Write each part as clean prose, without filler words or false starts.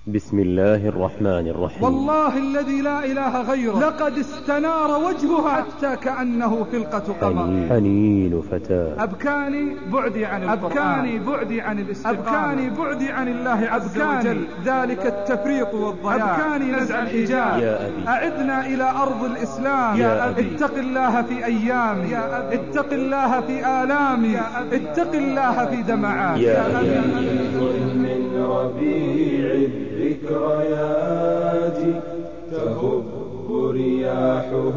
بسم الله الرحمن الرحيم. والله الذي لا إله غيره لقد استنار وجهها حتى كأنه فلقة قمر. حنين فتاة أبكاني بعدي عن القرآن، أبكاني بعدي عن الاستقامة، أبكاني بعدي عن الله عز وجل، ذلك التفريط والضياع، أبكاني نزع الحجاب. يا أبي أعدنا إلى أرض الإسلام. يا أبي اتق الله في أيامي، يا أبي اتق الله في آلامي، اتق الله في دمعاتي. يا أبي من ربيع الذكريات تهب رياحه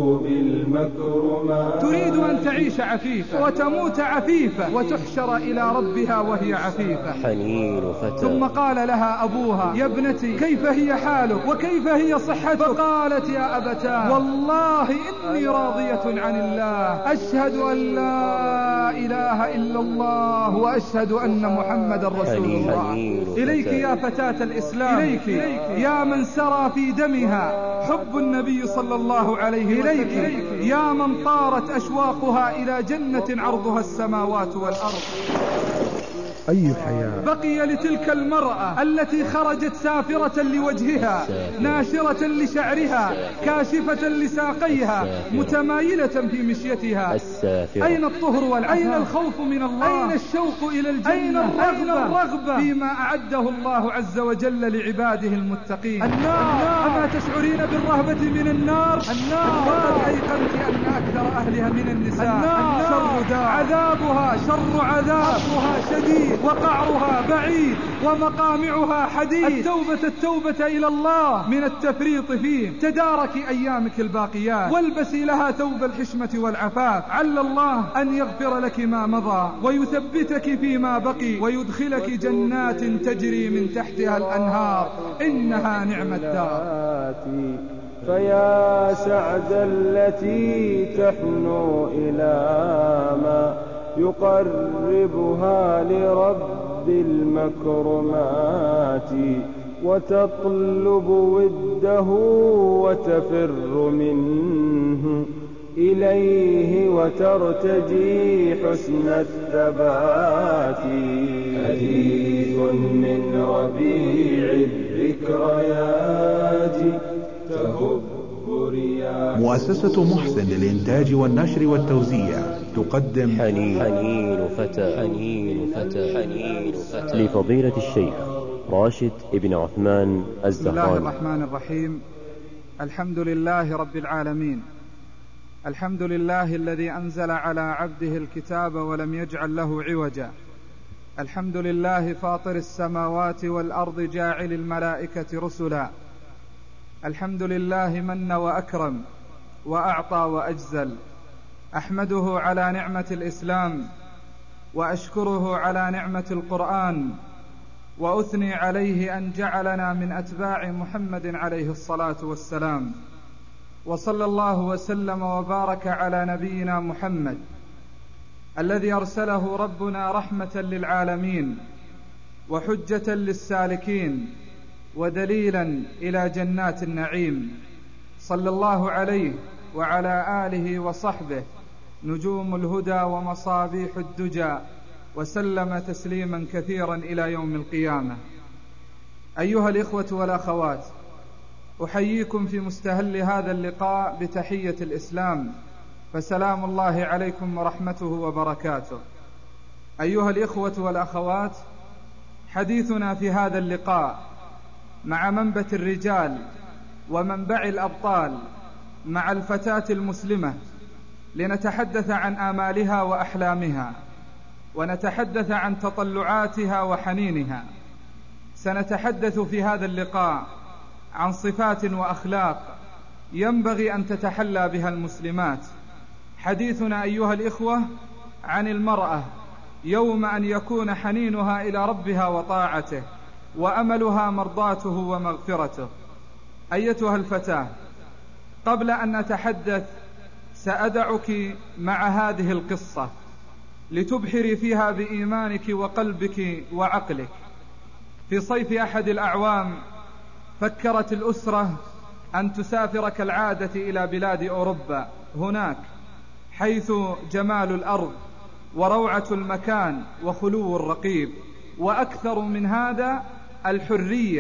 بالمكرمات. تريد أن تعيش عفيفة وتموت عفيفة وتحشر إلى ربها وهي عفيفة. حنين فتاة. ثم قال لها أبوها: يا ابنتي كيف هي حالك وكيف هي صحتك؟ فقالت: يا أبتاه والله إني راضية عن الله، أشهد أن لا إله إلا الله وأشهد أن محمد رسول الله. إليك يا فتاة الإسلام، إليك يا من سرى في دمها حب النبي صلى الله عليه وسلم، إليك يا من طارت أشواقها إلى جنة عرضها السماوات والأرض. أي حياة بقي لتلك المرأة التي خرجت سافرة لوجهها، ناشرة لشعرها، كاشفة لساقيها، متمايلة في مشيتها. أين الطهر والعفاف؟ أين الخوف من الله؟ أين الشوق إلى الجنة؟ أين الرغبة فيما أعده الله عز وجل لعباده المتقين؟ النار. أما تشعرين بالرهبة من النار؟ النار. وقد أيقنت أن أكثر أهلها من النساء. النار شر دار، عذابها شر عذاب، حرها شديد، وقعرها بعيد، ومقامعها حديد. التوبة إلى الله من التفريط فيه. تداركي أيامك الباقيات والبسي لها ثوب الحشمة والعفاف. عل الله أن يغفر لك ما مضى ويثبتك فيما بقي ويدخلك جنات تجري من تحتها الأنهار، إنها نعم الدار. فيا سعد التي تحنو إلى ما يقربها لرب المكرمات، وتطلب وده وتفر منه إليه وترتجي حسن الثبات. حديث من ربيع الذكريات تهب رياح. مؤسسة محسن للإنتاج والنشر والتوزيع تقدم حنين فتاة. حنين فتاة. حنين فتاة لفضيلة الشيخ راشد ابن عثمان الزهراني. بسم الله الرحمن الرحيم. الحمد لله رب العالمين، الحمد لله الذي أنزل على عبده الكتاب ولم يجعل له عوجا، الحمد لله فاطر السماوات والأرض جاعل الملائكة رسلا، الحمد لله من وأكرم وأعطى وأجزل. أحمده على نعمة الإسلام، وأشكره على نعمة القرآن، وأثني عليه أن جعلنا من أتباع محمد عليه الصلاة والسلام. وصلى الله وسلم وبارك على نبينا محمد الذي أرسله ربنا رحمة للعالمين وحجة للسالكين ودليلا إلى جنات النعيم. صلى الله عليه وعلى آله وصحبه نجوم الهدى ومصابيح الدجى، وسلم تسليما كثيرا إلى يوم القيامة. أيها الإخوة والأخوات، أحييكم في مستهل هذا اللقاء بتحية الإسلام، فسلام الله عليكم ورحمته وبركاته. أيها الإخوة والأخوات، حديثنا في هذا اللقاء مع منبت الرجال ومنبع الأبطال، مع الفتاة المسلمة، لنتحدث عن آمالها وأحلامها، ونتحدث عن تطلعاتها وحنينها. سنتحدث في هذا اللقاء عن صفات وأخلاق ينبغي أن تتحلى بها المسلمات. حديثنا أيها الإخوة عن المرأة يوم أن يكون حنينها إلى ربها وطاعته، وأملها مرضاته ومغفرته. أيتها الفتاة، قبل أن نتحدث سأدعك مع هذه القصة لتبحري فيها بإيمانك وقلبك وعقلك. في صيف أحد الأعوام فكرت الأسرة أن تسافر كالعادة إلى بلاد أوروبا، هناك حيث جمال الأرض وروعة المكان وخلو الرقيب، وأكثر من هذا الحرية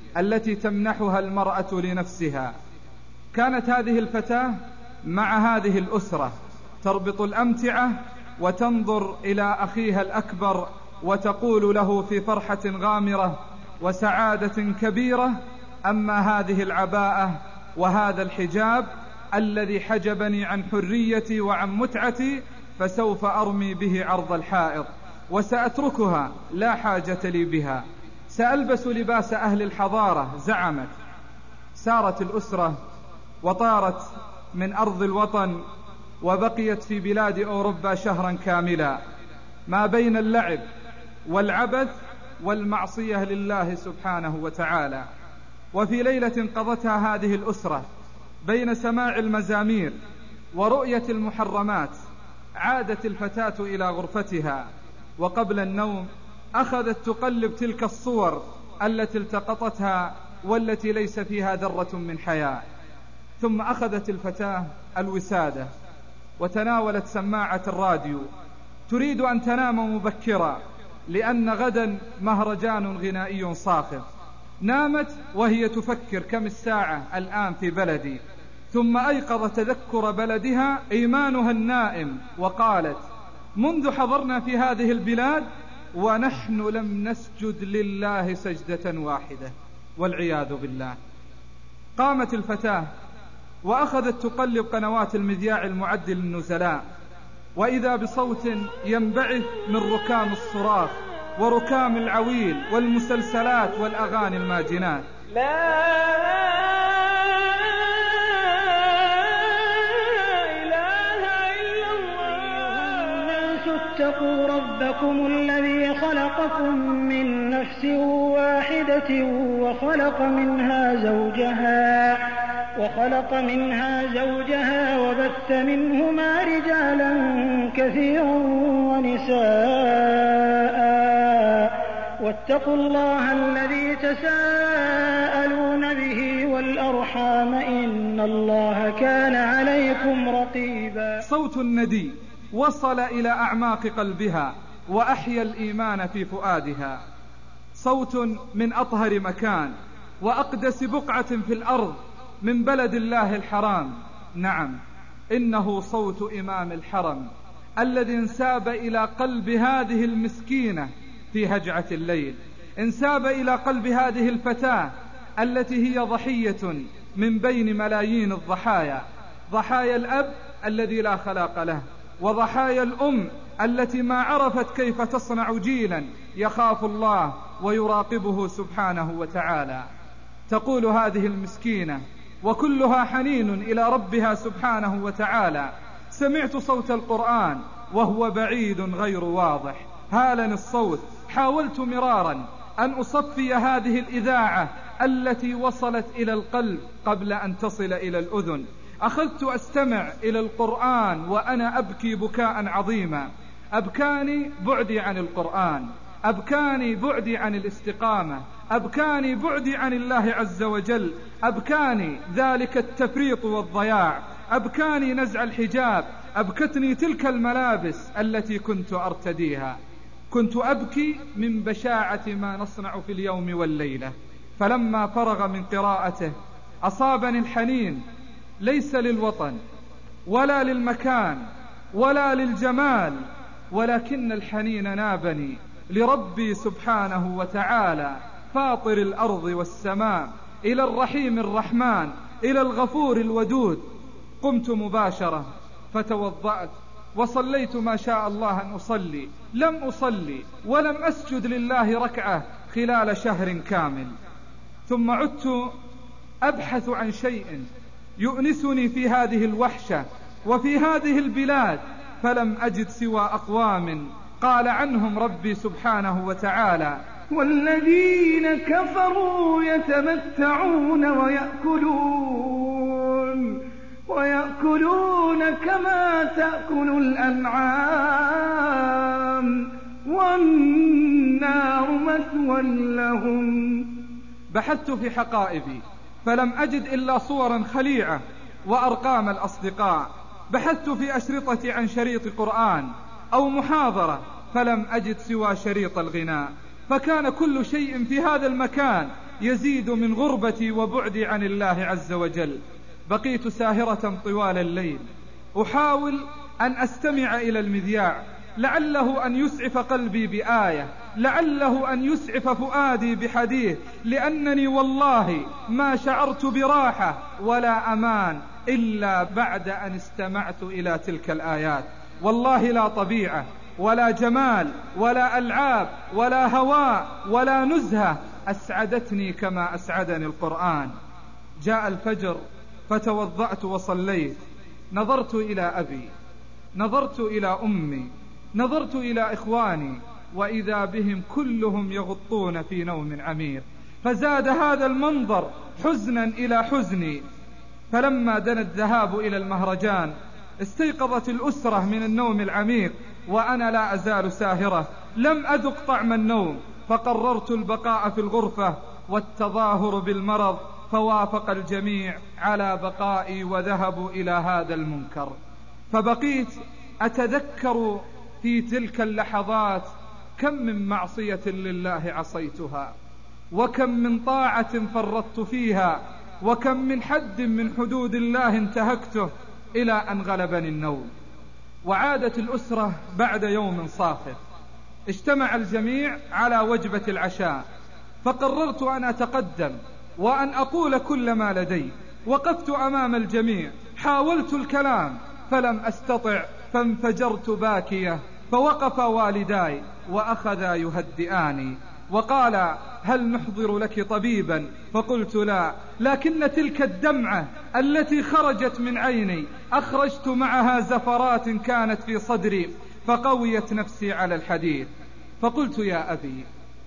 التي تمنحها المرأة لنفسها. كانت هذه الفتاة مع هذه الأسرة تربط الأمتعة وتنظر إلى أخيها الأكبر وتقول له في فرحة غامرة وسعادة كبيرة: أما هذه العباءة وهذا الحجاب الذي حجبني عن حريتي وعن متعتي فسوف أرمي به عرض الحائط وسأتركها، لا حاجة لي بها، سألبس لباس أهل الحضارة. زعمت. سارت الأسرة وطارت من أرض الوطن وبقيت في بلاد أوروبا شهرا كاملا ما بين اللعب والعبث والمعصية لله سبحانه وتعالى. وفي ليلة قضتها هذه الأسرة بين سماع المزامير ورؤية المحرمات عادت الفتاة إلى غرفتها، وقبل النوم أخذت تقلب تلك الصور التي التقطتها والتي ليس فيها ذرة من حياة. ثم أخذت الفتاة الوسادة وتناولت سماعة الراديو، تريد أن تنام مبكرا لأن غدا مهرجان غنائي صاخب. نامت وهي تفكر كم الساعة الآن في بلدي، ثم أيقظ تذكر بلدها إيمانها النائم وقالت: منذ حضرنا في هذه البلاد ونحن لم نسجد لله سجدة واحدة، والعياذ بالله. قامت الفتاة وأخذت تقلب قنوات المذياع المعد للنزلاء، وإذا بصوت ينبعث من ركام الصراخ وركام العويل والمسلسلات والأغاني الماجنات: لا إله إلا الله. اتقوا ربكم الذي خلقكم من نفس واحدة وخلق منها زوجها وبث منهما رجالا كثيرا ونساء، واتقوا الله الذي تساءلون به والأرحام إن الله كان عليكم رقيبا. صوت الندي وصل إلى أعماق قلبها وأحيا الإيمان في فؤادها. صوت من أطهر مكان وأقدس بقعة في الأرض من بلد الله الحرام. نعم، إنه صوت إمام الحرم الذي انساب إلى قلب هذه المسكينة في هجعة الليل، انساب إلى قلب هذه الفتاة التي هي ضحية من بين ملايين الضحايا، ضحايا الأب الذي لا خلاق له، وضحايا الأم التي ما عرفت كيف تصنع جيلا يخاف الله ويراقبه سبحانه وتعالى. تقول هذه المسكينة وكلها حنين إلى ربها سبحانه وتعالى: سمعت صوت القرآن وهو بعيد غير واضح، هالني الصوت، حاولت مرارا أن أصفي هذه الإذاعة التي وصلت إلى القلب قبل أن تصل إلى الأذن. أخذت أستمع إلى القرآن وأنا أبكي بكاء عظيما، أبكاني بعدي عن القرآن، أبكاني بعدي عن الاستقامة، أبكاني بعدي عن الله عز وجل، أبكاني ذلك التفريط والضياع، أبكاني نزع الحجاب، أبكتني تلك الملابس التي كنت أرتديها. كنت أبكي من بشاعة ما نصنع في اليوم والليلة. فلما فرغ من قراءته أصابني الحنين، ليس للوطن ولا للمكان ولا للجمال، ولكن الحنين نابني لربي سبحانه وتعالى فاطر الأرض والسماء، إلى الرحيم الرحمن، إلى الغفور الودود. قمت مباشرة فتوضأت وصليت ما شاء الله أن أصلي، لم أصلي ولم أسجد لله ركعة خلال شهر كامل. ثم عدت أبحث عن شيء يؤنسني في هذه الوحشة وفي هذه البلاد، فلم أجد سوى أقوام قال عنهم ربي سبحانه وتعالى: والذين كفروا يتمتعون ويأكلون كما تأكل الأنعام والنار مثوى لهم. بحثت في حقائبي فلم أجد إلا صورا خليعة وأرقام الأصدقاء. بحثت في أشرطتي عن شريط قرآن أو محاضرة فلم أجد سوى شريط الغناء. فكان كل شيء في هذا المكان يزيد من غربتي وبعدي عن الله عز وجل. بقيت ساهرة طوال الليل أحاول أن أستمع إلى المذياع، لعله أن يسعف قلبي بآية، لعله أن يسعف فؤادي بحديث، لأنني والله ما شعرت براحة ولا أمان إلا بعد أن استمعت إلى تلك الآيات. والله لا طبيعة ولا جمال ولا ألعاب ولا هواء ولا نزهة أسعدتني كما أسعدني القرآن. جاء الفجر فتوضأت وصليت، نظرت إلى أبي، نظرت إلى أمي، نظرت إلى إخواني، وإذا بهم كلهم يغطون في نوم عميق، فزاد هذا المنظر حزنا إلى حزني. فلما دنا الذهاب إلى المهرجان استيقظت الأسرة من النوم العميق وأنا لا أزال ساهرة، لم أذق طعم النوم، فقررت البقاء في الغرفة والتظاهر بالمرض، فوافق الجميع على بقائي وذهبوا إلى هذا المنكر. فبقيت أتذكر في تلك اللحظات كم من معصية لله عصيتها، وكم من طاعة فرطت فيها، وكم من حد من حدود الله انتهكته، إلى أن غلبني النوم. وعادت الأسرة بعد يوم صاخب، اجتمع الجميع على وجبة العشاء، فقررت أن أتقدم وأن أقول كل ما لدي. وقفت أمام الجميع، حاولت الكلام فلم أستطع، فانفجرت باكية، فوقف والداي وأخذا يهدئاني وقال: هل نحضر لك طبيبا؟ فقلت لا، لكن تلك الدمعة التي خرجت من عيني أخرجت معها زفرات كانت في صدري، فقويت نفسي على الحديث. فقلت: يا أبي،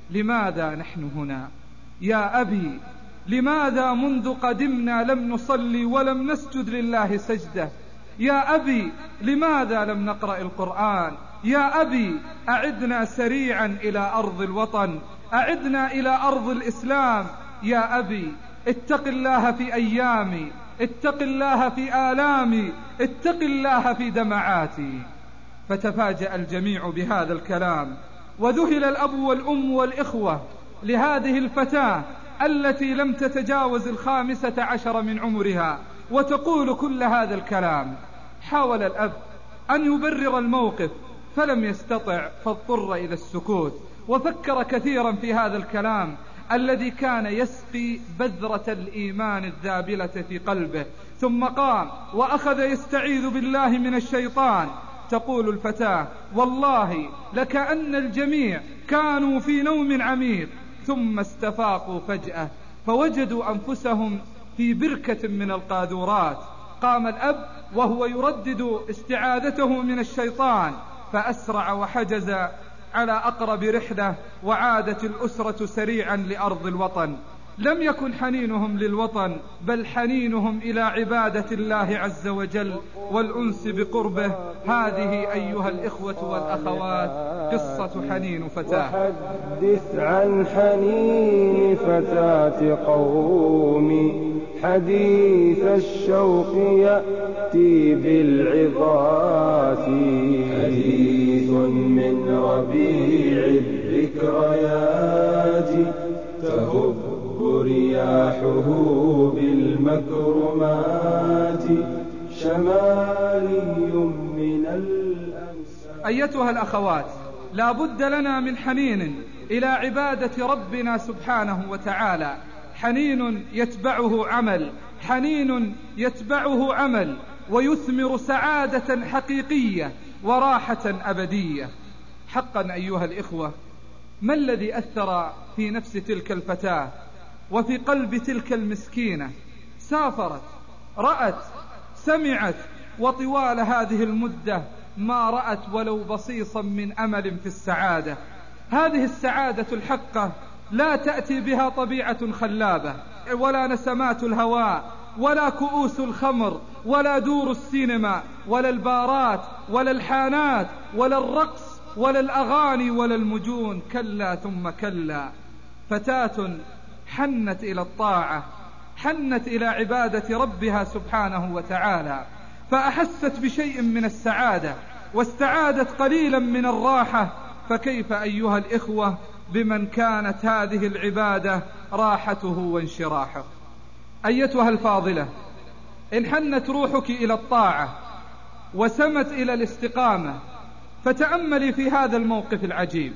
لماذا نحن هنا؟ يا أبي، لماذا منذ قدمنا لم نصلي ولم نسجد لله سجدة؟ يا أبي، لماذا لم نقرأ القرآن؟ يا أبي، أعدنا سريعا إلى أرض الوطن، أعدنا إلى أرض الإسلام. يا أبي، اتق الله في أيامي، اتق الله في آلامي، اتق الله في دمعاتي. فتفاجأ الجميع بهذا الكلام، وذهل الأب والأم والإخوة لهذه الفتاة التي لم تتجاوز 15 من عمرها وتقول كل هذا الكلام. حاول الأب أن يبرر الموقف فلم يستطع، فاضطر إلى السكوت، وفكر كثيرا في هذا الكلام الذي كان يسقي بذرة الإيمان الذابلة في قلبه. ثم قام وأخذ يستعيذ بالله من الشيطان. تقول الفتاة: والله لكأن الجميع كانوا في نوم عميق، ثم استفاقوا فجأة فوجدوا أنفسهم في بركة من القاذورات. قام الأب وهو يردد استعاذته من الشيطان، فأسرع وحجز على أقرب رحلة، وعادت الأسرة سريعا لأرض الوطن. لم يكن حنينهم للوطن، بل حنينهم إلى عبادة الله عز وجل والأنس بقربه. هذه أيها الإخوة والأخوات قصة حنين فتاة. وحدث عن حنين فتاة قومي، حديث الشوق يأتي بالعظات، حديث من ربيع الذكريات تهب رياحه بالمكرمات، شمالي من الأنساب. أيتها الأخوات، لا بد لنا من حنين إلى عبادة ربنا سبحانه وتعالى، حنين يتبعه عمل، حنين يتبعه عمل ويثمر سعادة حقيقية وراحة أبدية. حقا أيها الإخوة، ما الذي أثر في نفس تلك الفتاة وفي قلب تلك المسكينة؟ سافرت، رأت، سمعت، وطوال هذه المدة ما رأت ولو بصيصا من أمل في السعادة. هذه السعادة الحقة لا تأتي بها طبيعة خلابة، ولا نسمات الهواء، ولا كؤوس الخمر، ولا دور السينما، ولا البارات، ولا الحانات، ولا الرقص، ولا الأغاني، ولا المجون. كلا ثم كلا. فتاة حنت إلى الطاعة، حنت إلى عبادة ربها سبحانه وتعالى، فأحست بشيء من السعادة، واستعادت قليلا من الراحة. فكيف أيها الإخوة بمن كانت هذه العبادة راحته وانشراحه. أيتها الفاضلة، إن حنت روحك إلى الطاعة وسمت إلى الاستقامة فتأملي في هذا الموقف العجيب.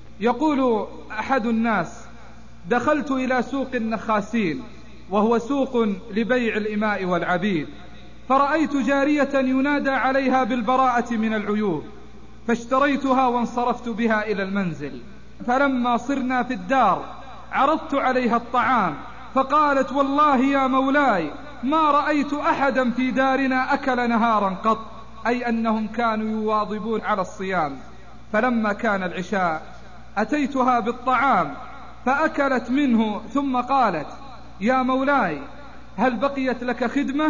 يقول أحد الناس: دخلت إلى سوق النخاسين، وهو سوق لبيع الإماء والعبيد، فرأيت جارية ينادى عليها بالبراءة من العيوب، فاشتريتها وانصرفت بها إلى المنزل. فلما صرنا في الدار عرضت عليها الطعام، فقالت: والله يا مولاي ما رأيت أحدا في دارنا أكل نهارا قط، أي أنهم كانوا يواظبون على الصيام. فلما كان العشاء أتيتها بالطعام فأكلت منه، ثم قالت: يا مولاي هل بقيت لك خدمة؟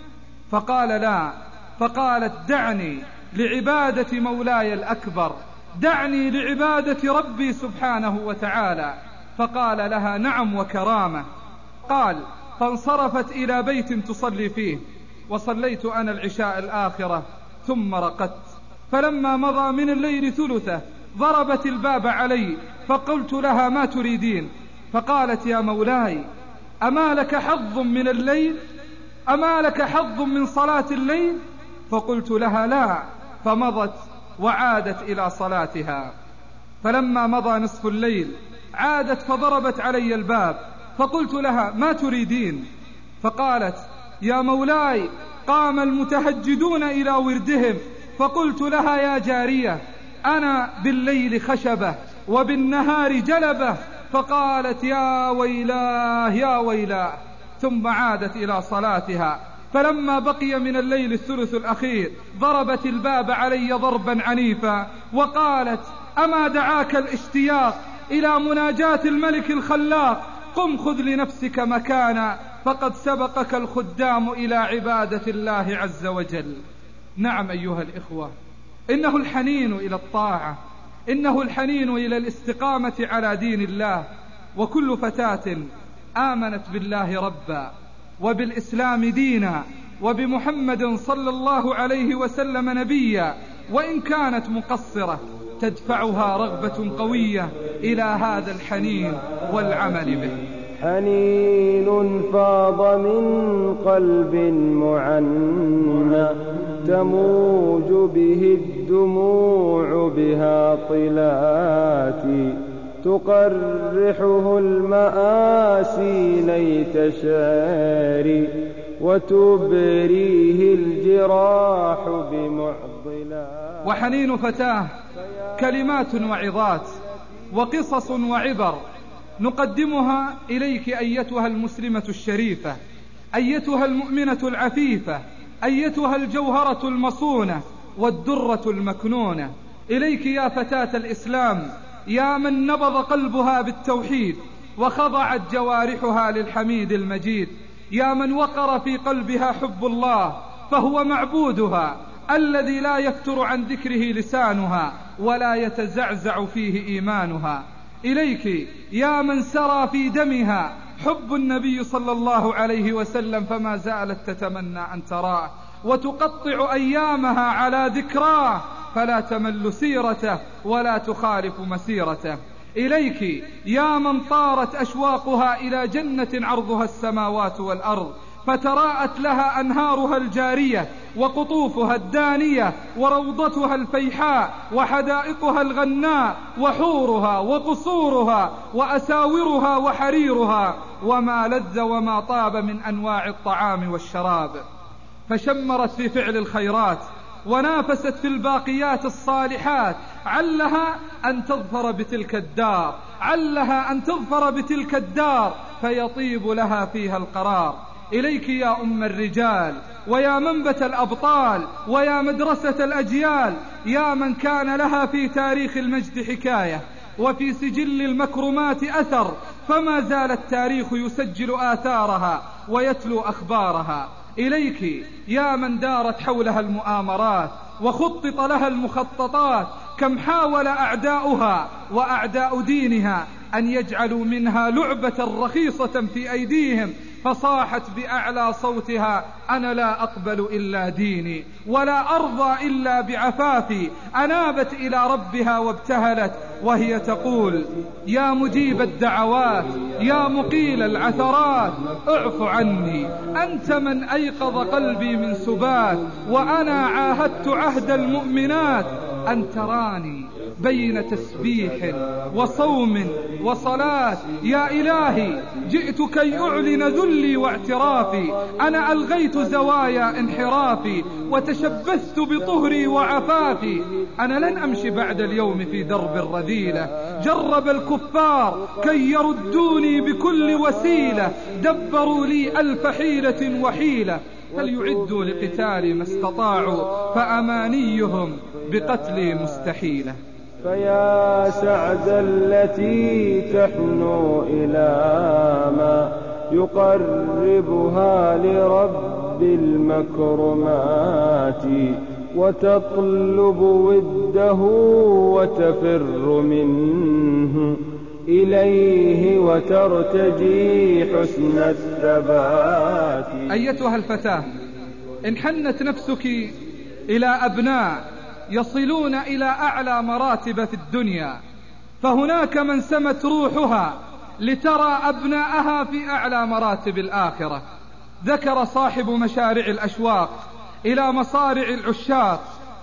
فقال: لا. فقالت: دعني لعبادة مولاي الأكبر، دعني لعبادة ربي سبحانه وتعالى. فقال لها: نعم وكرامة. قال: فانصرفت إلى بيت تصلي فيه، وصليت أنا العشاء الآخرة ثم رقدت. فلما مضى من الليل ثلثه ضربت الباب علي، فقلت لها: ما تريدين؟ فقالت: يا مولاي أما لك حظ من الليل؟ أما لك حظ من صلاة الليل؟ فقلت لها: لا. فمضت وعادت إلى صلاتها. فلما مضى نصف الليل عادت فضربت علي الباب، فقلت لها: ما تريدين؟ فقالت: يا مولاي قام المتهجدون إلى وردهم. فقلت لها: يا جارية أنا بالليل خشبة وبالنهار جلبة. فقالت: يا ويلاه يا ويلاه، ثم عادت إلى صلاتها. فلما بقي من الليل الثلث الأخير ضربت الباب علي ضربا عنيفا، وقالت: أما دعاك الاشتياق إلى مناجاة الملك الخلاق؟ قم خذ لنفسك مكانا، فقد سبقك الخدام إلى عبادة الله عز وجل. نعم أيها الإخوة، إنه الحنين إلى الطاعة، إنه الحنين إلى الاستقامة على دين الله. وكل فتاة آمنت بالله ربا وبالإسلام دينا وبمحمد صلى الله عليه وسلم نبيا، وإن كانت مقصرة، تدفعها رغبة قوية إلى هذا الحنين والعمل به. حنين فاض من قلب معنى، تموج به الدموع بها طلاتي، تقرحه المآسي ليت شعري، وتبريه الجراح بمعضلات. وحنين فتاه كلمات وعظات وقصص وعبر نقدمها إليك أيتها المسلمة الشريفة، أيتها المؤمنة العفيفة، أيتها الجوهرة المصونة والدرة المكنونة. إليك يا فتاة الإسلام، يا من نبض قلبها بالتوحيد وخضعت جوارحها للحميد المجيد، يا من وقر في قلبها حب الله فهو معبودها الذي لا يفتر عن ذكره لسانها ولا يتزعزع فيه إيمانها. إليك يا من سرى في دمها حب النبي صلى الله عليه وسلم فما زالت تتمنى أن تراه، وتقطع أيامها على ذكراه فلا تمل سيرته ولا تخالف مسيرته. إليك يا من طارت أشواقها إلى جنة عرضها السماوات والأرض، فتراءت لها أنهارها الجارية وقطوفها الدانية وروضتها الفيحاء وحدائقها الغناء وحورها وقصورها وأساورها وحريرها وما لذ وما طاب من أنواع الطعام والشراب. فشمرت في فعل الخيرات ونافست في الباقيات الصالحات، علها أن تظفر بتلك الدار، علها أن تظفر بتلك الدار فيطيب لها فيها القرار. إليك يا أم الرجال ويا منبت الأبطال ويا مدرسة الأجيال، يا من كان لها في تاريخ المجد حكاية وفي سجل المكرمات أثر، فما زال التاريخ يسجل آثارها ويتلو أخبارها. إليك يا من دارت حولها المؤامرات وخطط لها المخططات، كم حاول أعداؤها وأعداء دينها أن يجعلوا منها لعبة رخيصة في أيديهم، فصاحت بأعلى صوتها: أنا لا أقبل إلا ديني ولا أرضى إلا بعفافي. أنابت إلى ربها وابتهلت وهي تقول: يا مجيب الدعوات يا مقيل العثرات اعف عني، أنت من أيقظ قلبي من سبات، وأنا عاهدت عهد المؤمنات أن تراني بين تسبيح وصوم وصلاة. يا إلهي جئت كي أعلن ذلي واعترافي، أنا ألغيت زوايا انحرافي وتشبثت بطهري وعفافي. أنا لن أمشي بعد اليوم في درب الرذيلة، جرب الكفار كي يردوني بكل وسيلة، دبروا لي 1000 حيلة وحيلة، فليعدوا لقتالي ما استطاعوا، فأمانيهم بقتلي مستحيلة. فيا سعد التي تحنو إلى ما يقربها لرب المكرمات، وتطلب وده وتفر منه إليه وترتجي حسن الثبات. أيتها الفتاة، إن حنت نفسك إلى أبناء يصلون إلى أعلى مراتب في الدنيا، فهناك من سمت روحها لترى أبناءها في أعلى مراتب الآخرة. ذكر صاحب مشارع الأشواق إلى مصارع العشاق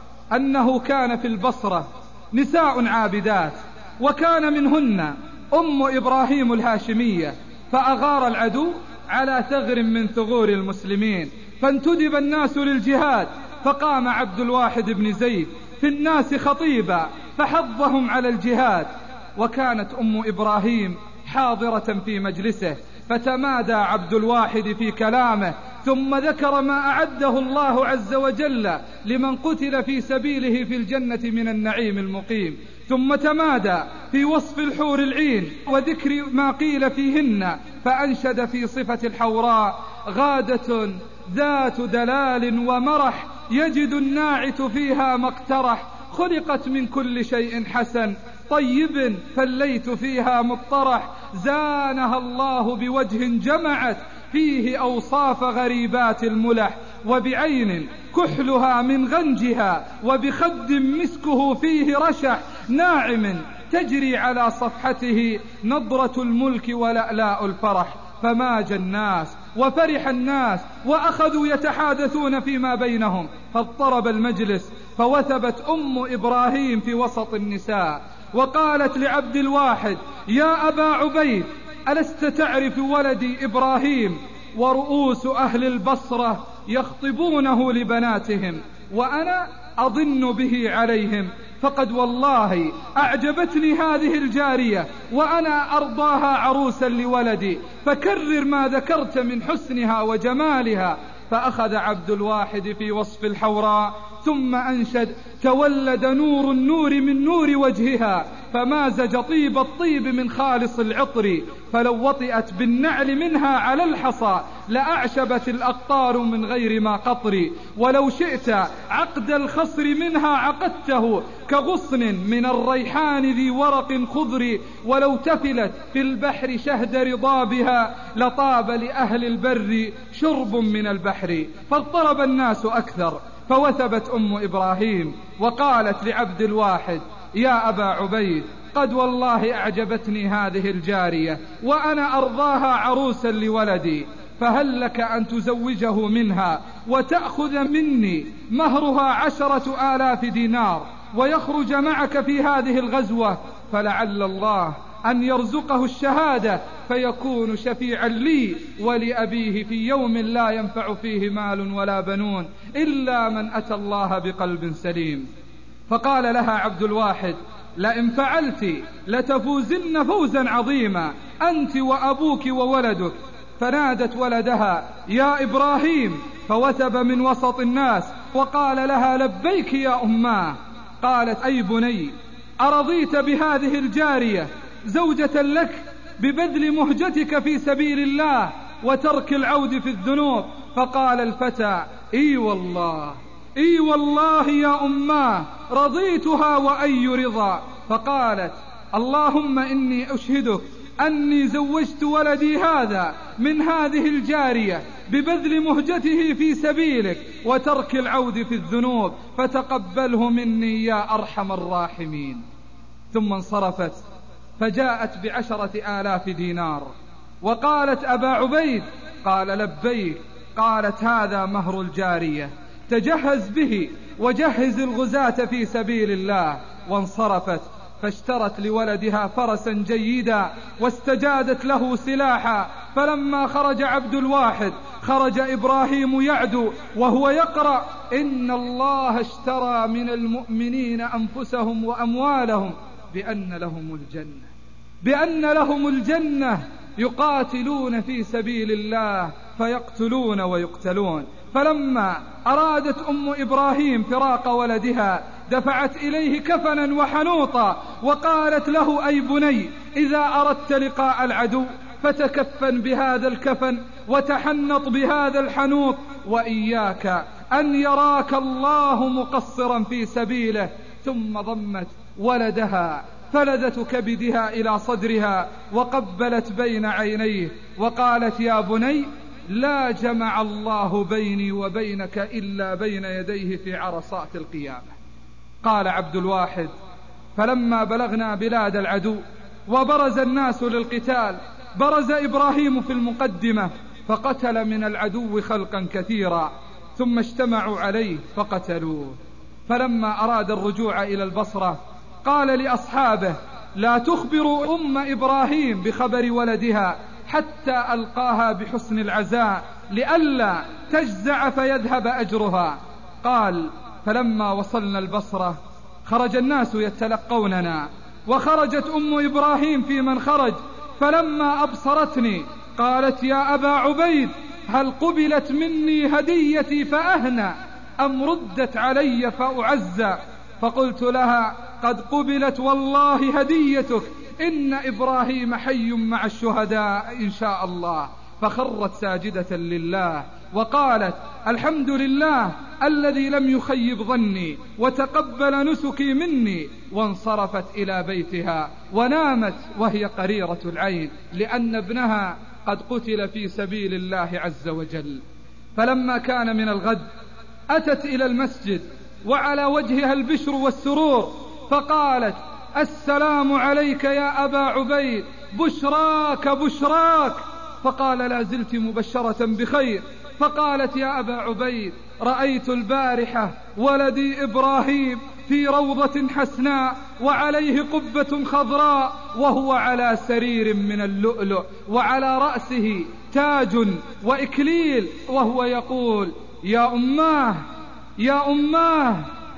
أنه كان في البصرة نساء عابدات، وكان منهن أم إبراهيم الهاشمية، فأغار العدو على ثغر من ثغور المسلمين، فانتدب الناس للجهاد، فقام عبد الواحد بن زيد في الناس خطيبا فحضهم على الجهاد، وكانت أم إبراهيم حاضرة في مجلسه، فتمادى عبد الواحد في كلامه، ثم ذكر ما أعده الله عز وجل لمن قتل في سبيله في الجنة من النعيم المقيم، ثم تمادى في وصف الحور العين وذكر ما قيل فيهن، فأنشد في صفة الحوراء: غادة ذات دلال ومرح، يجد الناعت فيها ما اقترح، خلقت من كل شيء حسن طيب، فالليت فيها مطرح، زانها الله بوجه جمعت فيه أوصاف غريبات الملح، وبعين كحلها من غنجها، وبخد مسكه فيه رشح، ناعم تجري على صفحته نضرة الملك ولألاء الفرح. فماج الناس وفرح الناس وأخذوا يتحادثون فيما بينهم، فاضطرب المجلس، فوثبت أم إبراهيم في وسط النساء وقالت لعبد الواحد: يا أبا عبيد، ألست تعرف ولدي إبراهيم؟ ورؤوس أهل البصرة يخطبونه لبناتهم، وأنا أظن به عليهم، فقد والله أعجبتني هذه الجارية، وأنا أرضاها عروسا لولدي، فكرر ما ذكرت من حسنها وجمالها. فأخذ عبد الواحد في وصف الحوراء، ثم أنشد: تولد نور النور من نور وجهها، فمازج طيب الطيب من خالص العطر، فلو وطئت بالنعل منها على الحصى لأعشبت الأقطار من غير ما قطر، ولو شئت عقد الخصر منها عقدته كغصن من الريحان ذي ورق خضر، ولو تفلت في البحر شهد رضابها لطاب لأهل البر شرب من البحر. فاضطرب الناس أكثر، فوثبت أم إبراهيم وقالت لعبد الواحد: يا أبا عبيد، قد والله أعجبتني هذه الجارية، وأنا أرضاها عروسا لولدي، فهل لك أن تزوجه منها وتأخذ مني مهرها 10,000 دينار، ويخرج معك في هذه الغزوة، فلعل الله أن يرزقه الشهادة فيكون شفيعا لي ولأبيه في يوم لا ينفع فيه مال ولا بنون إلا من أتى الله بقلب سليم. فقال لها عبد الواحد: لئن فعلت لتفوزن فوزا عظيما أنت وأبوك وولدك. فنادت ولدها: يا إبراهيم، فوثب من وسط الناس وقال لها: لبيك يا أماه. قالت: أي بني، أرضيت بهذه الجارية زوجة لك ببذل مهجتك في سبيل الله وترك العود في الذنوب؟ فقال الفتى: إي والله، إي والله يا أماه، رضيتها وأي رضا. فقالت: اللهم إني أشهدك أني زوجت ولدي هذا من هذه الجارية ببذل مهجته في سبيلك وترك العود في الذنوب، فتقبله مني يا أرحم الراحمين. ثم انصرفت فجاءت ب10,000 دينار وقالت: أبا عبيد. قال: لبيك. قالت: هذا مهر الجارية، تجهز به وجهز الغزاة في سبيل الله. وانصرفت فاشترت لولدها فرسا جيدا واستجادت له سلاحا. فلما خرج عبد الواحد خرج إبراهيم يعدو وهو يقرأ: إن الله اشترى من المؤمنين أنفسهم وأموالهم بأن لهم الجنة يقاتلون في سبيل الله فيقتلون ويقتلون. فلما أرادت أم إبراهيم فراق ولدها دفعت إليه كفنا وحنوطا وقالت له: أي بني، إذا أردت لقاء العدو فتكفن بهذا الكفن وتحنط بهذا الحنوط، وإياك أن يراك الله مقصرا في سبيله. ثم ضمت ولدها فلذة كبدها إلى صدرها وقبلت بين عينيه وقالت: يا بني، لا جمع الله بيني وبينك إلا بين يديه في عرصات القيامة. قال عبد الواحد: فلما بلغنا بلاد العدو وبرز الناس للقتال برز إبراهيم في المقدمة فقتل من العدو خلقا كثيرا، ثم اجتمعوا عليه فقتلوه. فلما أراد الرجوع إلى البصرة قال لأصحابه: لا تخبروا أم إبراهيم بخبر ولدها حتى ألقاها بحسن العزاء لئلا تجزع فيذهب أجرها. قال: فلما وصلنا البصرة خرج الناس يتلقوننا، وخرجت أم إبراهيم في من خرج، فلما أبصرتني قالت: يا أبا عبيد، هل قبلت مني هديتي فأهنى أم ردت علي فأعزى؟ فقلت لها: قد قبلت والله هديتك، إن إبراهيم حي مع الشهداء إن شاء الله. فخرت ساجدة لله وقالت: الحمد لله الذي لم يخيب ظني وتقبل نسكي مني. وانصرفت إلى بيتها ونامت وهي قريرة العين، لأن ابنها قد قتل في سبيل الله عز وجل. فلما كان من الغد أتت إلى المسجد وعلى وجهها البشر والسرور، فقالت: السلام عليك يا أبا عبيد، بشراك بشراك. فقال: لا زلت مبشرة بخير. فقالت: يا أبا عبيد، رأيت البارحة ولدي إبراهيم في روضة حسناء وعليه قبة خضراء وهو على سرير من اللؤلؤ وعلى رأسه تاج وإكليل، وهو يقول: يا أماه يا أماه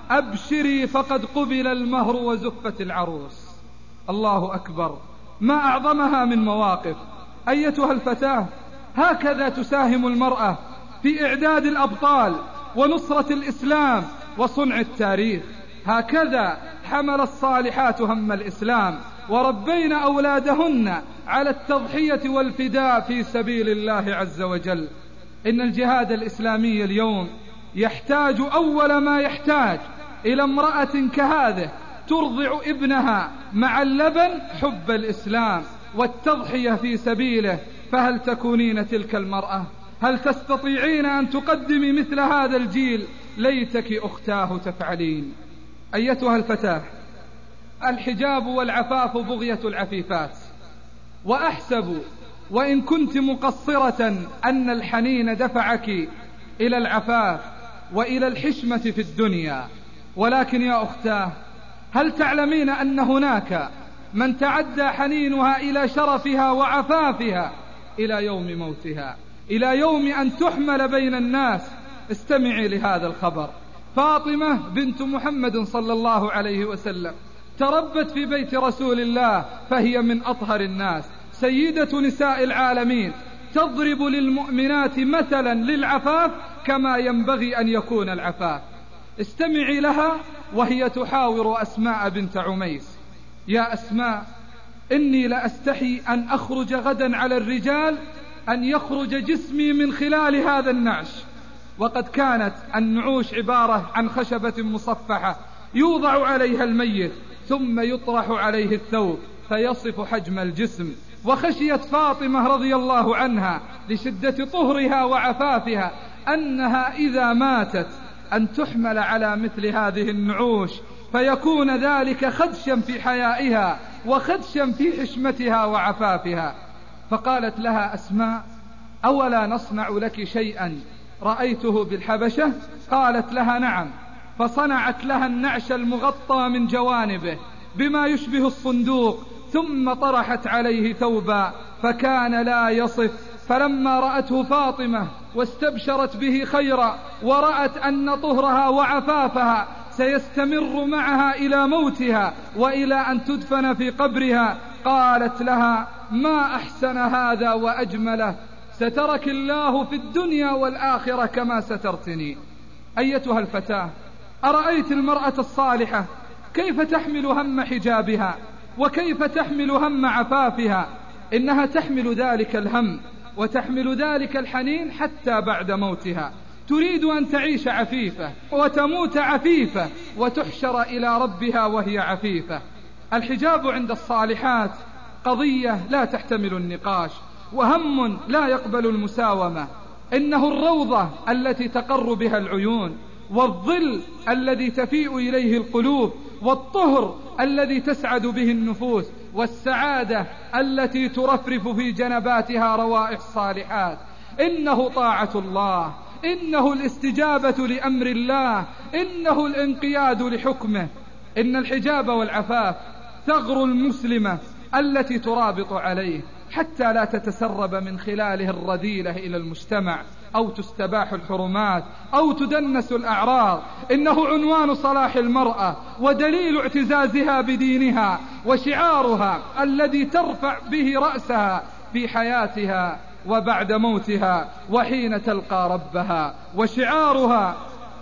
أبشري فقد قبل المهر وزفت العروس. الله أكبر، ما أعظمها من مواقف. أيتها الفتاة، هكذا تساهم المرأة في إعداد الأبطال ونصرة الإسلام وصنع التاريخ. هكذا حمل الصالحات هم الإسلام وربين أولادهن على التضحية والفداء في سبيل الله عز وجل. إن الجهاد الإسلامي اليوم يحتاج أول ما يحتاج إلى امرأة كهذه ترضع ابنها مع اللبن حب الإسلام والتضحية في سبيله. فهل تكونين تلك المرأة؟ هل تستطيعين أن تقدمي مثل هذا الجيل؟ ليتك أختاه تفعلين. أيتها الفتاة، الحجاب والعفاف بغية العفيفات، وأحسب وإن كنت مقصرة أن الحنين دفعك إلى العفاف وإلى الحشمة في الدنيا. ولكن يا أختاه، هل تعلمين أن هناك من تعدى حنينها إلى شرفها وعفافها إلى يوم موتها، إلى يوم أن تحمل بين الناس؟ استمعي لهذا الخبر. فاطمة بنت محمد صلى الله عليه وسلم تربت في بيت رسول الله، فهي من أطهر الناس، سيدة نساء العالمين، تضرب للمؤمنات مثلا للعفاف كما ينبغي أن يكون العفاف. استمعي لها وهي تحاور أسماء بنت عميس: يا أسماء، إني لأستحي أن أخرج غدا على الرجال أن يخرج جسمي من خلال هذا النعش. وقد كانت النعوش عبارة عن خشبة مصفحة يوضع عليها الميت ثم يطرح عليه الثوب فيصف حجم الجسم، وخشيت فاطمة رضي الله عنها لشدة طهرها وعفافها أنها إذا ماتت أن تحمل على مثل هذه النعوش، فيكون ذلك خدشا في حيائها وخدشا في حشمتها وعفافها. فقالت لها أسماء: أولا نصنع لك شيئا رأيته بالحبشة؟ قالت لها: نعم. فصنعت لها النعش المغطى من جوانبه بما يشبه الصندوق، ثم طرحت عليه ثوبا فكان لا يصف. فلما رأته فاطمة واستبشرت به خيرا ورأت أن طهرها وعفافها سيستمر معها إلى موتها وإلى أن تدفن في قبرها، قالت لها: ما أحسن هذا وأجمله، سترك الله في الدنيا والآخرة كما سترتني. أيتها الفتاة، أرأيت المرأة الصالحة كيف تحمل هم حجابها وكيف تحمل هم عفافها؟ إنها تحمل ذلك الهم وتحمل ذلك الحنين حتى بعد موتها، تريد أن تعيش عفيفة وتموت عفيفة وتحشر إلى ربها وهي عفيفة. الحجاب عند الصالحات قضية لا تحتمل النقاش، وهم لا يقبل المساومة. إنه الروضة التي تقر بها العيون، والظل الذي تفيء إليه القلوب، والطهر الذي تسعد به النفوس، والسعادة التي ترفرف في جنباتها روائح الصالحات. إنه طاعة الله، إنه الاستجابة لأمر الله، إنه الانقياد لحكمه. إن الحجاب والعفاف ثغر المسلمة التي ترابط عليه حتى لا تتسرب من خلاله الرذيلة إلى المجتمع، أو تستباح الحرمات، أو تدنس الأعراض. إنه عنوان صلاح المرأة ودليل اعتزازها بدينها، وشعارها الذي ترفع به رأسها في حياتها وبعد موتها وحين تلقى ربها. وشعارها: